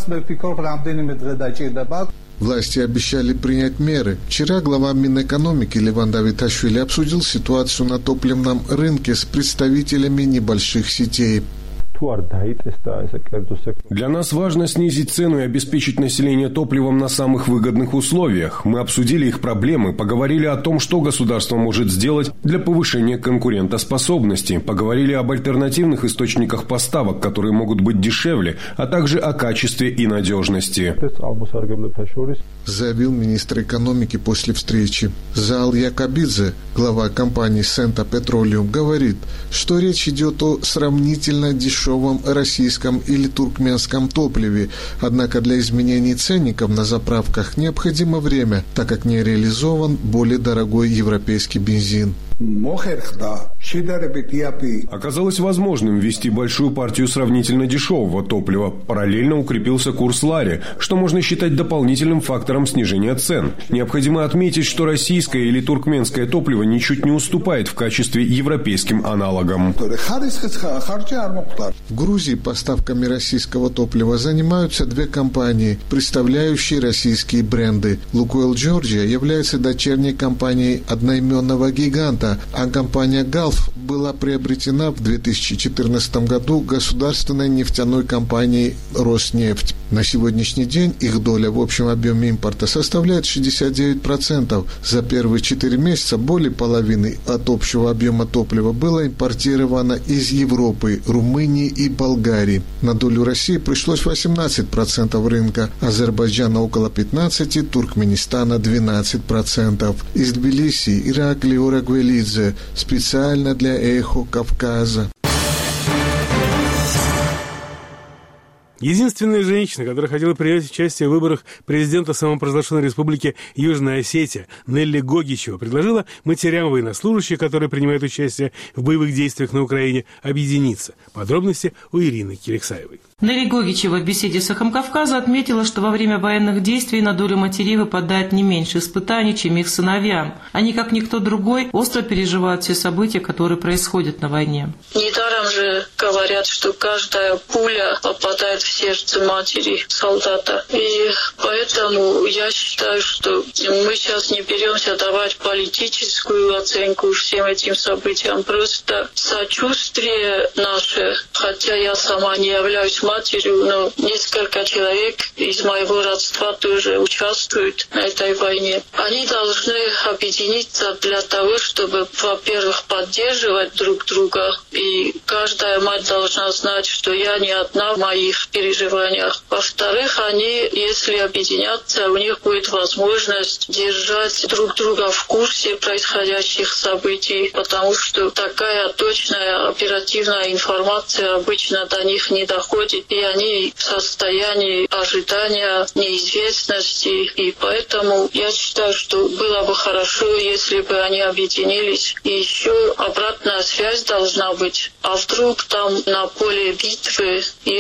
Власти обещали принять меры. Вчера глава Минэкономики Ливан Давиташвили обсудил ситуацию на топливном рынке с представителями небольших сетей. Для нас важно снизить цену и обеспечить население топливом на самых выгодных условиях. Мы обсудили их проблемы, поговорили о том, что государство может сделать для повышения конкурентоспособности, поговорили об альтернативных источниках поставок, которые могут быть дешевле, а также о качестве и надежности. Заявил министр экономики после встречи. Заал Якобидзе, глава компании Сента Петролиум, говорит, что речь идет о сравнительно дешевом российском или туркменском топливе, однако для изменений ценников на заправках необходимо время, так как не реализован более дорогой европейский бензин. Оказалось возможным ввести большую партию сравнительно дешевого топлива. Параллельно укрепился курс лари, что можно считать дополнительным фактором снижения цен. Необходимо отметить, что российское или туркменское топливо ничуть не уступает в качестве европейским аналогам. В Грузии поставками российского топлива занимаются две компании, представляющие российские бренды. «Лукойл Джорджия» является дочерней компанией одноименного гиганта, а компания «Галф» была приобретена в 2014 году государственной нефтяной компанией «Роснефть». На сегодняшний день их доля в общем объеме импорта составляет 69%. За первые 4 месяца более половины от общего объема топлива было импортировано из Европы, Румынии и Болгарии. На долю России пришлось 18% рынка, Азербайджана около 15%, Туркменистана 12%. Из Тбилиси Иракли Орагвелидзе специально для «Эхо Кавказа». Единственная женщина, которая хотела принять участие в выборах президента самопровозглашенной республики Южная Осетия, Нелли Гогичева, предложила матерям военнослужащих, которые принимают участие в боевых действиях на Украине, объединиться. Подробности у Ирины Киликсаевой. Нелли Гогичева в беседе с «Эхом Кавказа» отметила, что во время военных действий на долю матерей выпадает не меньше испытаний, чем их сыновьям. Они, как никто другой, остро переживают все события, которые происходят на войне. Недаром же говорят, что каждая пуля попадает в сердце матери солдата. И поэтому я считаю, что мы сейчас не беремся давать политическую оценку всем этим событиям. Просто сочувствие наше, хотя я сама не являюсь матерью, но несколько человек из моего родства тоже участвуют на этой войне. Они должны объединиться для того, чтобы, во-первых, поддерживать друг друга. И каждая мать должна знать, что я не одна в моих переживаниях. Во-вторых, они, если объединятся, у них будет возможность держать друг друга в курсе происходящих событий, потому что такая точная оперативная информация обычно до них не доходит, и они в состоянии ожидания, неизвестности. И поэтому я считаю, что было бы хорошо, если бы они объединились. И еще обратная связь должна быть. А вдруг там на поле битвы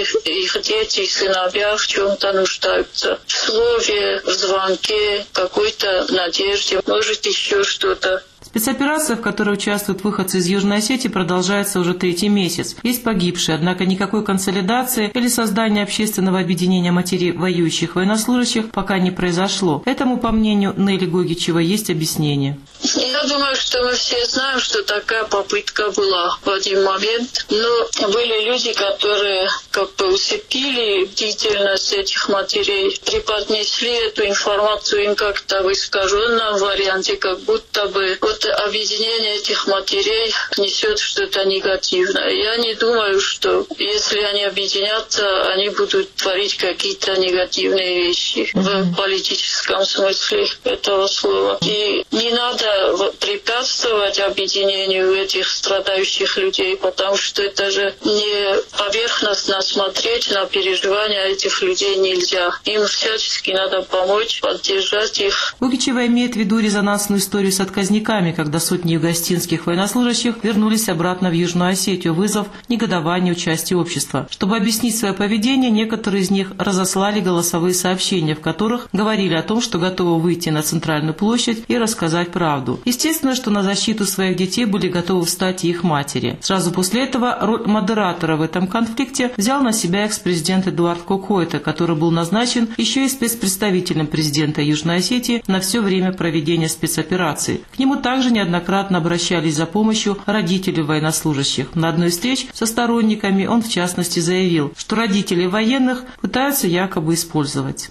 их дети, сыновья в чем-то нуждаются. В слове, в звонке, какой-то надежде, может еще что-то. Спецоперация, в которой участвуют выходцы из Южной Осетии, продолжается уже 3-й месяц. Есть погибшие, однако никакой консолидации или создания общественного объединения матерей воюющих военнослужащих пока не произошло. Этому, по мнению Нелли Гогичевой, есть объяснение. Я думаю, что мы все знаем, что такая попытка была в один момент. Но были люди, которые как бы усыпили бдительность этих матерей, преподнесли эту информацию им как-то в искаженном варианте, как будто бы объединение этих матерей несет что-то негативное. Я не думаю, что если они объединятся, они будут творить какие-то негативные вещи в политическом смысле этого слова. И не надо препятствовать объединению этих страдающих людей, потому что это же не поверхностно смотреть на переживания этих людей нельзя. Им всячески надо помочь, поддержать их. Гогичева имеет в виду резонансную историю с отказниками, когда сотни югостинских военнослужащих вернулись обратно в Южную Осетию, вызвав негодование у части общества. Чтобы объяснить свое поведение, некоторые из них разослали голосовые сообщения, в которых говорили о том, что готовы выйти на центральную площадь и рассказать правду. Естественно, что на защиту своих детей были готовы встать и их матери. Сразу после этого роль модератора в этом конфликте взял на себя экс-президент Эдуард Кокойто, который был назначен еще и спецпредставителем президента Южной Осетии на все время проведения спецоперации. К нему также Также неоднократно обращались за помощью родители военнослужащих. На одной из встреч со сторонниками он в частности заявил, что родители военных пытаются якобы использовать.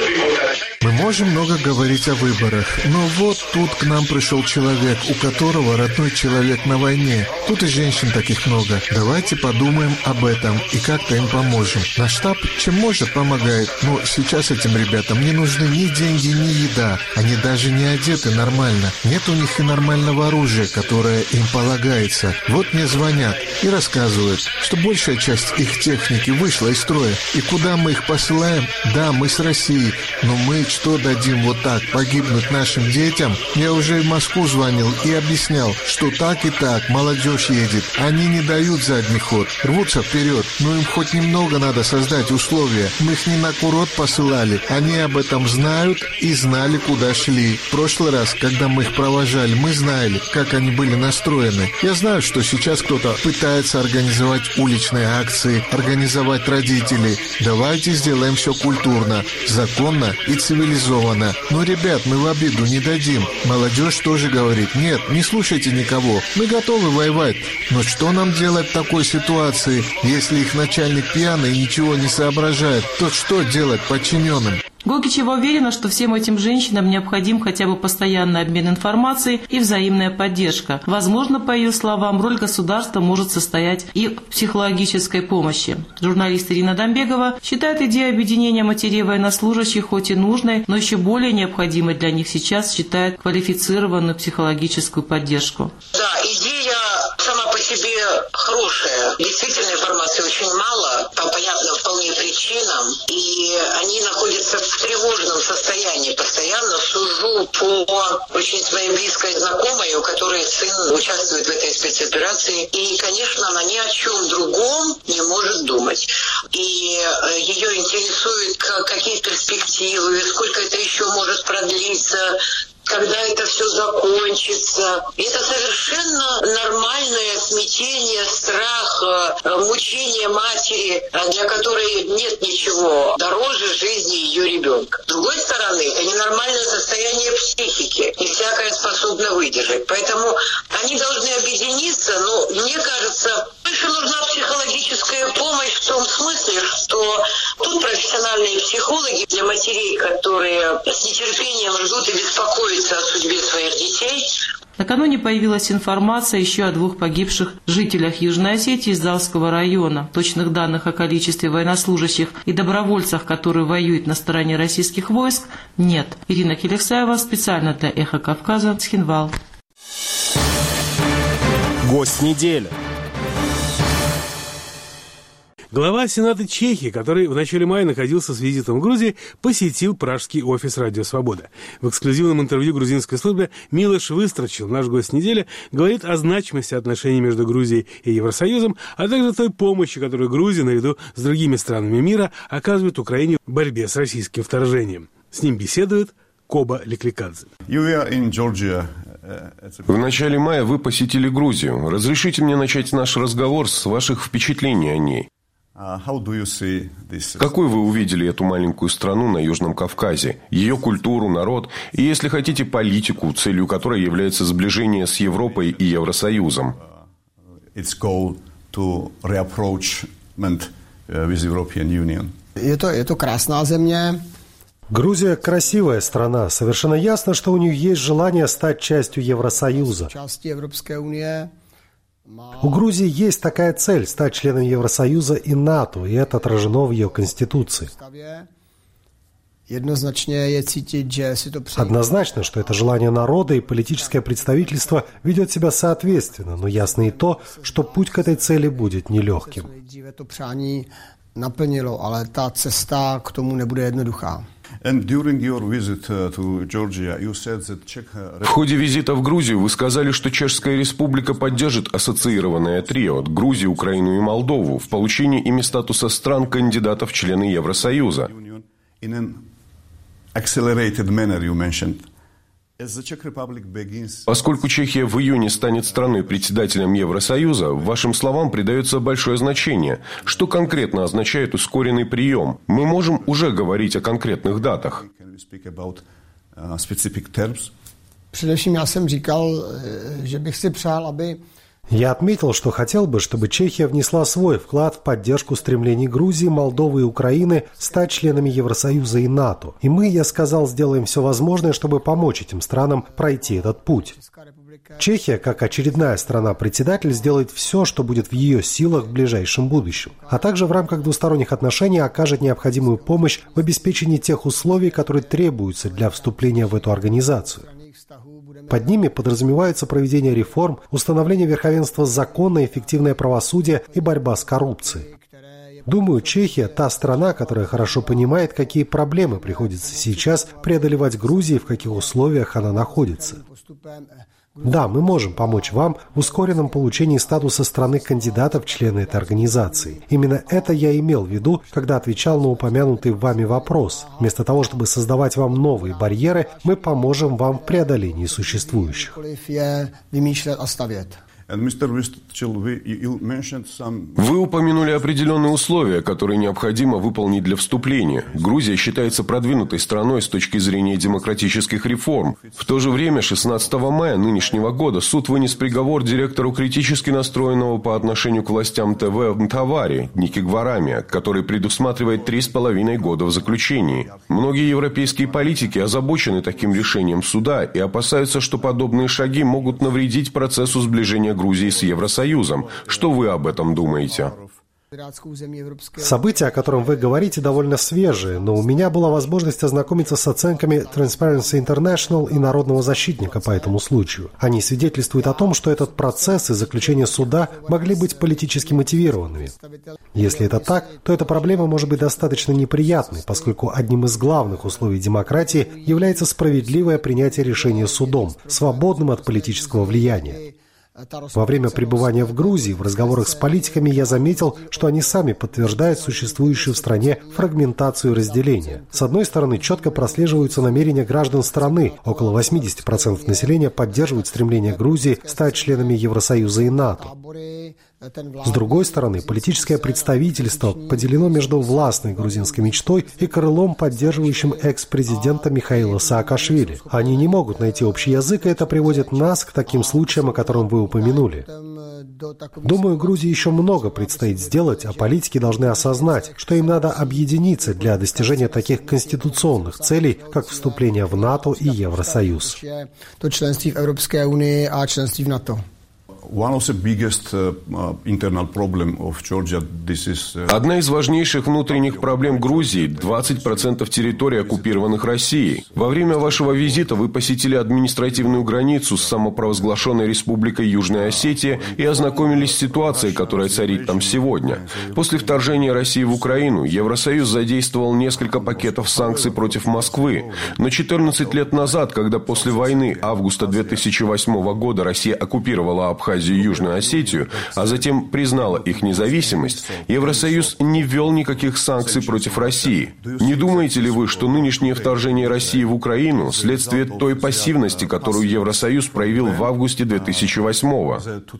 Мы можем много говорить о выборах, но вот тут к нам пришел человек, у которого родной человек на войне. Тут и женщин таких много. Давайте подумаем об этом и как-то им поможем. Наш штаб чем может помогает, но сейчас этим ребятам не нужны ни деньги, ни еда. Они даже не одеты нормально. Нет у них и нормального оружия, которое им полагается. Вот мне звонят и рассказывают, что большая часть их техники вышла из строя. И куда мы их посылаем? Да, мы с России, но мы что дадим вот так погибнуть нашим детям? Я уже в Москву звонил и объяснял, что так и так молодежь едет. Они не дают задний ход, рвутся вперед. Но им хоть немного надо создать условия. Мы их не на курорт посылали. Они об этом знают и знали, куда шли. В прошлый раз, когда мы их провожали, мы знали, как они были настроены. Я знаю, что сейчас кто-то пытается организовать уличные акции, организовать родителей. Давайте сделаем все культурно, законно и цивилизованно. Но, ребят, мы в обиду не дадим. Молодежь тоже говорит: нет, не слушайте никого, мы готовы воевать. Но что нам делать в такой ситуации, если их начальник пьяный и ничего не соображает? То что делать подчиненным? Гогичева уверена, что всем этим женщинам необходим хотя бы постоянный обмен информацией и взаимная поддержка. Возможно, по ее словам, роль государства может состоять и в психологической помощи. Журналист Ирина Дамбегова считает идею объединения матерей военнослужащих хоть и нужной, но еще более необходимой для них сейчас считает квалифицированную психологическую поддержку. Да, идея сама по себе хорошая. Действительно, информации очень мало, по понятным вполне причинам, и они находятся в тревожном состоянии. Постоянно сужу по очень своей близкой знакомой, у которой сын участвует в этой спецоперации. И, конечно, она ни о чем другом не может думать. И ее интересует, какие перспективы, сколько это еще может продлиться, когда это все закончится. Это совершенно нормальное смятение, страх, мучение матери, для которой нет ничего дороже жизни ее ребенка. С другой стороны, это ненормальное состояние психики, и всякое способно выдержать. Поэтому они должны объединиться, но мне кажется, больше нужна психологическая помощь в том смысле, что тут профессиональные психологи для матерей, которые с нетерпением ждут и беспокоятся о судьбе своих детей. Накануне появилась информация еще о 2 погибших жителях Южной Осетии из Залского района. Точных данных о количестве военнослужащих и добровольцах, которые воюют на стороне российских войск, нет. Ирина Келексаева специально для «Эхо Кавказа», Цхинвал. Гость недели. Глава Сената Чехии, который в начале мая находился с визитом в Грузии, посетил пражский офис «Радио Свобода». В эксклюзивном интервью грузинской службе Милош Выстрочил, наш гость недели, говорит о значимости отношений между Грузией и Евросоюзом, а также той помощи, которую Грузия, наряду с другими странами мира, оказывает Украине в борьбе с российским вторжением. С ним беседует Коба Ликликадзе. В начале мая вы посетили Грузию. Разрешите мне начать наш разговор с ваших впечатлений о ней. Какой вы увидели эту маленькую страну на Южном Кавказе, ее культуру, народ и, если хотите, политику, целью которой является сближение с Европой и Евросоюзом? Это красная земля. Грузия красивая страна. Совершенно ясно, что у нее есть желание стать частью Евросоюза. У Грузии есть такая цель – стать членом Евросоюза и НАТО, и это отражено в ее Конституции. Однозначно, что это желание народа и политическое представительство ведет себя соответственно, но ясно и то, что путь к этой цели будет нелегким. В ходе визита в Грузию вы сказали, что Чешская Республика поддержит ассоциированное трио – Грузию, Украину и Молдову в получении ими статуса стран-кандидатов в члены Евросоюза. Поскольку Чехия в июне станет страной-председателем Евросоюза, вашим словам придается большое значение. Что конкретно означает ускоренный прием? Мы можем уже говорить о конкретных датах. Především já jsem říkal, že bych si přál, aby Я отметил, что хотел бы, чтобы Чехия внесла свой вклад в поддержку стремлений Грузии, Молдовы и Украины стать членами Евросоюза и НАТО. И мы, я сказал, сделаем все возможное, чтобы помочь этим странам пройти этот путь. Чехия, как очередная страна-председатель, сделает все, что будет в ее силах в ближайшем будущем, а также в рамках двусторонних отношений окажет необходимую помощь в обеспечении тех условий, которые требуются для вступления в эту организацию. Под ними подразумевается проведение реформ, установление верховенства закона, эффективное правосудие и борьба с коррупцией. Думаю, Чехия – та страна, которая хорошо понимает, какие проблемы приходится сейчас преодолевать Грузии, в каких условиях она находится. Да, мы можем помочь вам в ускоренном получении статуса страны-кандидата в члены этой организации. Именно это я имел в виду, когда отвечал на упомянутый вами вопрос. Вместо того, чтобы создавать вам новые барьеры, мы поможем вам в преодолении существующих. Вы упомянули определенные условия, которые необходимо выполнить для вступления. Грузия считается продвинутой страной с точки зрения демократических реформ. В то же время 16 мая нынешнего года суд вынес приговор директору критически настроенного по отношению к властям ТВ в Мтавари, Ники Гварамия, который предусматривает 3,5 года в заключении. Многие европейские политики озабочены таким решением суда и опасаются, что подобные шаги могут навредить процессу сближения Грузии с Евросоюзом. Что вы об этом думаете? События, о котором вы говорите, довольно свежие, но у меня была возможность ознакомиться с оценками Transparency International и Народного защитника по этому случаю. Они свидетельствуют о том, что этот процесс и заключение суда могли быть политически мотивированными. Если это так, то эта проблема может быть достаточно неприятной, поскольку одним из главных условий демократии является справедливое принятие решения судом, свободным от политического влияния. Во время пребывания в Грузии в разговорах с политиками я заметил, что они сами подтверждают существующую в стране фрагментацию и разделение. С одной стороны, четко прослеживаются намерения граждан страны. Около 80% населения поддерживают стремление Грузии стать членами Евросоюза и НАТО. С другой стороны, политическое представительство поделено между властной грузинской мечтой и крылом, поддерживающим экс-президента Михаила Саакашвили. Они не могут найти общий язык, и это приводит нас к таким случаям, о которых вы упомянули. Думаю, Грузии еще много предстоит сделать, а политики должны осознать, что им надо объединиться для достижения таких конституционных целей, как вступление в НАТО и Евросоюз. Одна из важнейших внутренних проблем Грузии – 20% территории, оккупированных Россией. Во время вашего визита вы посетили административную границу с самопровозглашенной Республикой Южная Осетия и ознакомились с ситуацией, которая царит там сегодня. После вторжения России в Украину Евросоюз задействовал несколько пакетов санкций против Москвы. Но 14 лет назад, когда после войны августа 2008 года Россия оккупировала Абхазию и Южную Осетию, а затем признала их независимость, Евросоюз не ввел никаких санкций против России. Не думаете ли вы, что нынешнее вторжение России в Украину – следствие той пассивности, которую Евросоюз проявил в августе 2008-го?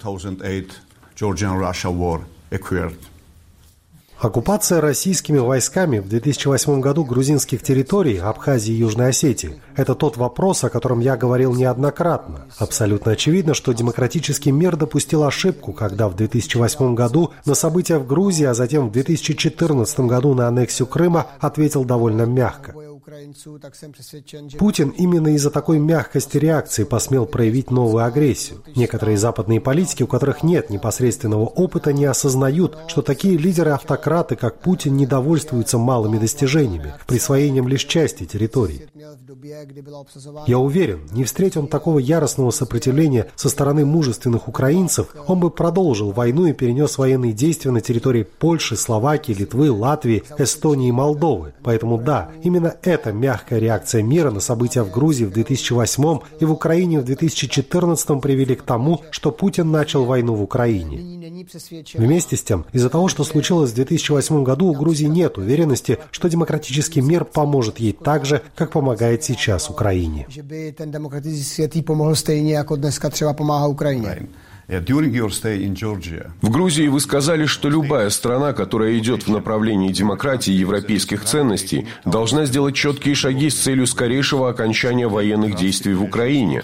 Оккупация российскими войсками в 2008 году грузинских территорий Абхазии и Южной Осетии – это тот вопрос, о котором я говорил неоднократно. Абсолютно очевидно, что демократический мир допустил ошибку, когда в 2008 году на события в Грузии, а затем в 2014 году на аннексию Крыма ответил довольно мягко. Путин именно из-за такой мягкости реакции посмел проявить новую агрессию. Некоторые западные политики, у которых нет непосредственного опыта, не осознают, что такие лидеры-автократы, как Путин, не довольствуются малыми достижениями, присвоением лишь части территорий. Я уверен, не встреть он такого яростного сопротивления со стороны мужественных украинцев, он бы продолжил войну и перенес военные действия на территории Польши, Словакии, Литвы, Латвии, Эстонии и Молдовы. Поэтому да, именно эта мягкая реакция мира на события в Грузии в 2008 и в Украине в 2014 привели к тому, что Путин начал войну в Украине. Вместе с тем, из-за того, что случилось в 2008 году, у Грузии нет уверенности, что демократический мир поможет ей так же, как помогает сейчас Украине. В Грузии вы сказали, что любая страна, которая идет в направлении демократии и европейских ценностей, должна сделать четкие шаги с целью скорейшего окончания военных действий в Украине.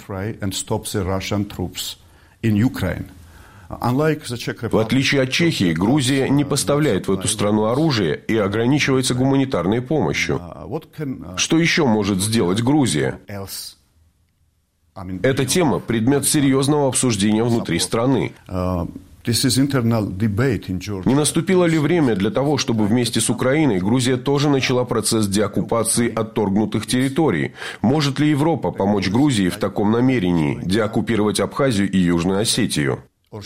В отличие от Чехии, Грузия не поставляет в эту страну оружие и ограничивается гуманитарной помощью. Что еще может сделать Грузия? Эта тема – предмет серьезного обсуждения внутри страны. Не наступило ли время для того, чтобы вместе с Украиной Грузия тоже начала процесс деоккупации отторгнутых территорий? Может ли Европа помочь Грузии в таком намерении – деоккупировать Абхазию и Южную Осетию?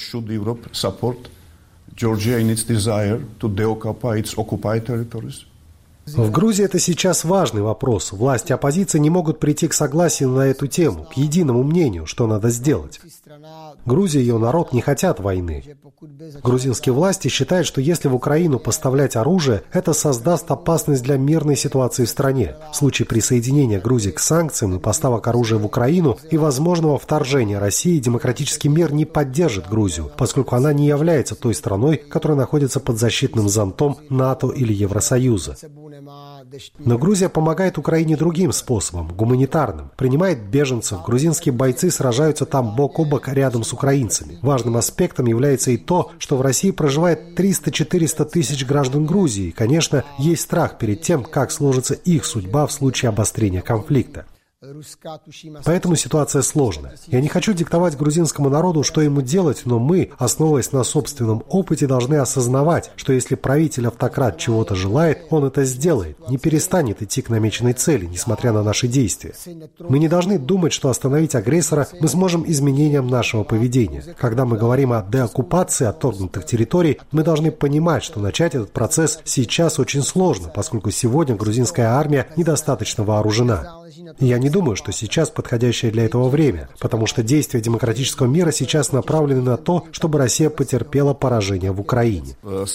В Грузии это сейчас важный вопрос. Власти оппозиции не могут прийти к согласию на эту тему, к единому мнению, что надо сделать. Грузия и ее народ не хотят войны. Грузинские власти считают, что если в Украину поставлять оружие, это создаст опасность для мирной ситуации в стране. В случае присоединения Грузии к санкциям и поставок оружия в Украину и возможного вторжения России, демократический мир не поддержит Грузию, поскольку она не является той страной, которая находится под защитным зонтом НАТО или Евросоюза. Но Грузия помогает Украине другим способом, гуманитарным. Принимает беженцев, грузинские бойцы сражаются там бок о бок рядом с украинцами. Важным аспектом является и то, что в России проживает 300-400 тысяч граждан Грузии. И, конечно, есть страх перед тем, как сложится их судьба в случае обострения конфликта. Поэтому ситуация сложная. Я не хочу диктовать грузинскому народу, что ему делать, но мы, основываясь на собственном опыте, должны осознавать, что если правитель-автократ чего-то желает, он это сделает, не перестанет идти к намеченной цели, несмотря на наши действия. Мы не должны думать, что остановить агрессора мы сможем изменением нашего поведения. Когда мы говорим о деоккупации отторгнутых территорий, мы должны понимать, что начать этот процесс сейчас очень сложно, поскольку сегодня грузинская армия недостаточно вооружена. И я не думаю, что сейчас подходящее для этого время, потому что действия демократического мира сейчас направлены на то, чтобы Россия потерпела поражение в Украине.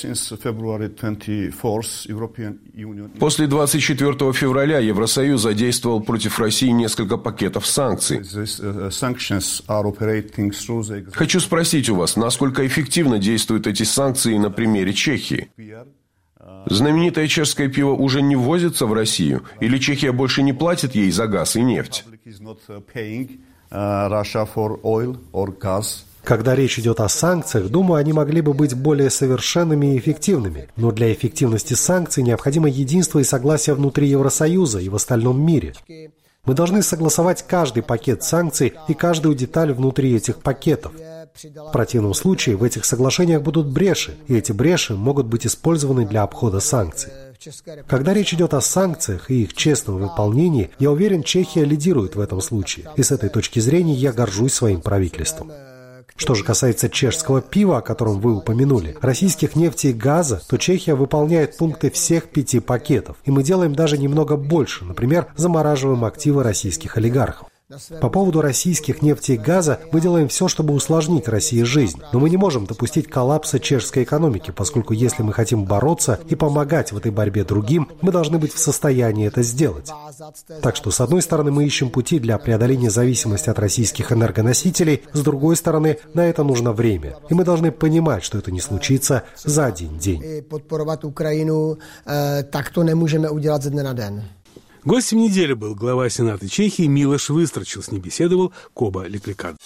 После 24 февраля Евросоюз задействовал против России несколько пакетов санкций. Хочу спросить у вас, насколько эффективно действуют эти санкции на примере Чехии? Знаменитое чешское пиво уже не ввозится в Россию? Или Чехия больше не платит ей за газ и нефть? Когда речь идет о санкциях, думаю, они могли бы быть более совершенными и эффективными. Но для эффективности санкций необходимо единство и согласие внутри Евросоюза и в остальном мире. Мы должны согласовать каждый пакет санкций и каждую деталь внутри этих пакетов. В противном случае в этих соглашениях будут бреши, и эти бреши могут быть использованы для обхода санкций. Когда речь идет о санкциях и их честном выполнении, я уверен, Чехия лидирует в этом случае. И с этой точки зрения я горжусь своим правительством. Что же касается чешского пива, о котором вы упомянули, российских нефти и газа, то Чехия выполняет пункты всех 5 пакетов. И мы делаем даже немного больше. Например, замораживаем активы российских олигархов. По поводу российских нефти и газа мы делаем все, чтобы усложнить России жизнь. Но мы не можем допустить коллапса чешской экономики, поскольку если мы хотим бороться и помогать в этой борьбе другим, мы должны быть в состоянии это сделать. Так что, с одной стороны, мы ищем пути для преодоления зависимости от российских энергоносителей, с другой стороны, на это нужно время. И мы должны понимать, что это не случится за один день. Подпорovat Украину так то nemůžeme udělat ze dne na den. Гостем недели был глава Сената Чехии Милош Выстрчил. С ним беседовал Коба Ликвикад.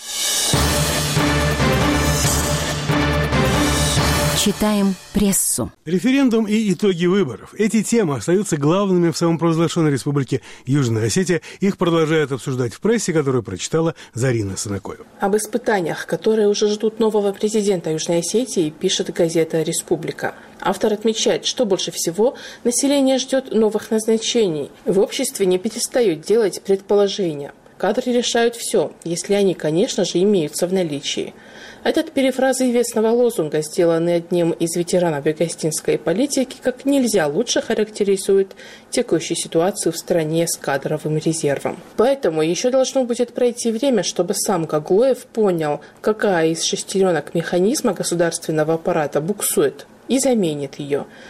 Читаем прессу. Референдум и итоги выборов. Эти темы остаются главными в самопровозглашенной республике Южная Осетия. Их продолжают обсуждать в прессе, которую прочитала Зарина Санакоева. Об испытаниях, которые уже ждут нового президента Южной Осетии, пишет газета «Республика». Автор отмечает, что больше всего население ждет новых назначений. В обществе не перестают делать предположения. Кадры решают все, если они, конечно же, имеются в наличии. Этот перефраз известного лозунга, сделанный одним из ветеранов югостинской политики, как нельзя лучше характеризует текущую ситуацию в стране с кадровым резервом. Поэтому еще должно будет пройти время, чтобы сам Гаглоев понял, какая из шестеренок механизма государственного аппарата буксует, и заменит ее.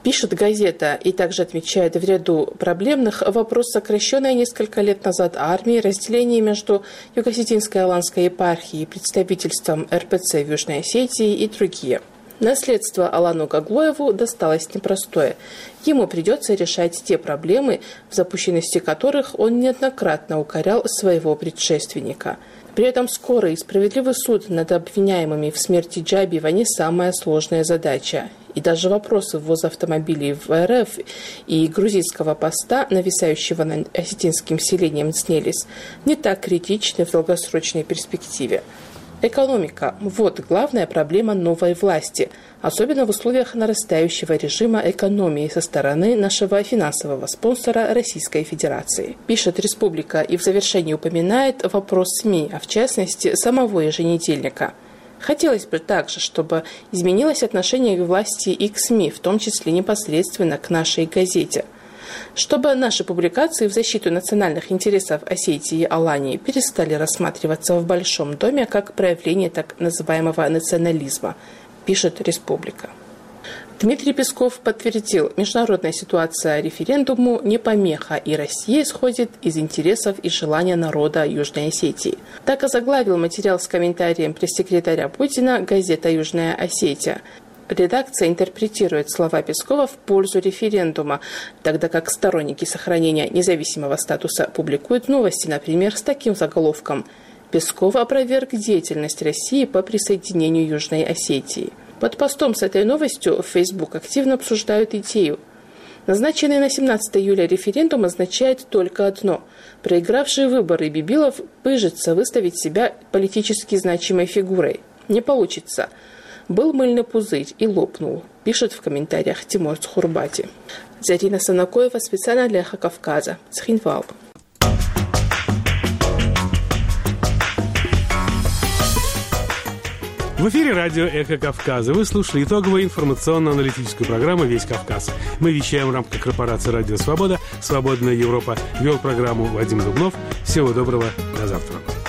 Пишет газета и также отмечает в ряду проблемных вопрос сокращенной несколько лет назад армии, разделение между Юго-Осетинской аланской епархией и представительством РПЦ в Южной Осетии и другие. Наследство Алану Гаглоеву досталось непростое. Ему придется решать те проблемы, в запущенности которых он неоднократно укорял своего предшественника. При этом скорый и справедливый суд над обвиняемыми в смерти Джабиева не самая сложная задача. И даже вопросы ввоза автомобилей в РФ и грузинского поста, нависающего над осетинским селением Снелис, не так критичны в долгосрочной перспективе. Экономика – вот главная проблема новой власти, особенно в условиях нарастающего режима экономии со стороны нашего финансового спонсора Российской Федерации. Пишет «Республика» и в завершении упоминает вопрос СМИ, а в частности самого еженедельника. Хотелось бы также, чтобы изменилось отношение к власти и к СМИ, в том числе непосредственно к нашей газете. Чтобы наши публикации в защиту национальных интересов Осетии и Алании перестали рассматриваться в Большом доме как проявление так называемого национализма, пишет «Республика». Дмитрий Песков подтвердил, международная ситуация референдуму не помеха, и Россия исходит из интересов и желания народа Южной Осетии. Так озаглавил материал с комментарием пресс-секретаря Путина газета «Южная Осетия». Редакция интерпретирует слова Пескова в пользу референдума, тогда как сторонники сохранения независимого статуса публикуют новости, например, с таким заголовком: «Песков опроверг деятельность России по присоединению Южной Осетии». Под постом с этой новостью в Facebook активно обсуждают идею. Назначенный на 17 июля референдум означает только одно: проигравший выборы Бибилов пыжится выставить себя политически значимой фигурой. Не получится. Был мыльный пузырь и лопнул, пишет в комментариях Тимур Цхурбати. Зарина Санакоева специально для «Эхо Кавказа». Цхинвал. В эфире радио «Эхо Кавказа». Вы слушали итоговую информационно-аналитическую программу «Весь Кавказ». Мы вещаем в рамках корпорации «Радио Свобода». «Свободная Европа». Вел программу Вадим Дубнов. Всего доброго. До завтра.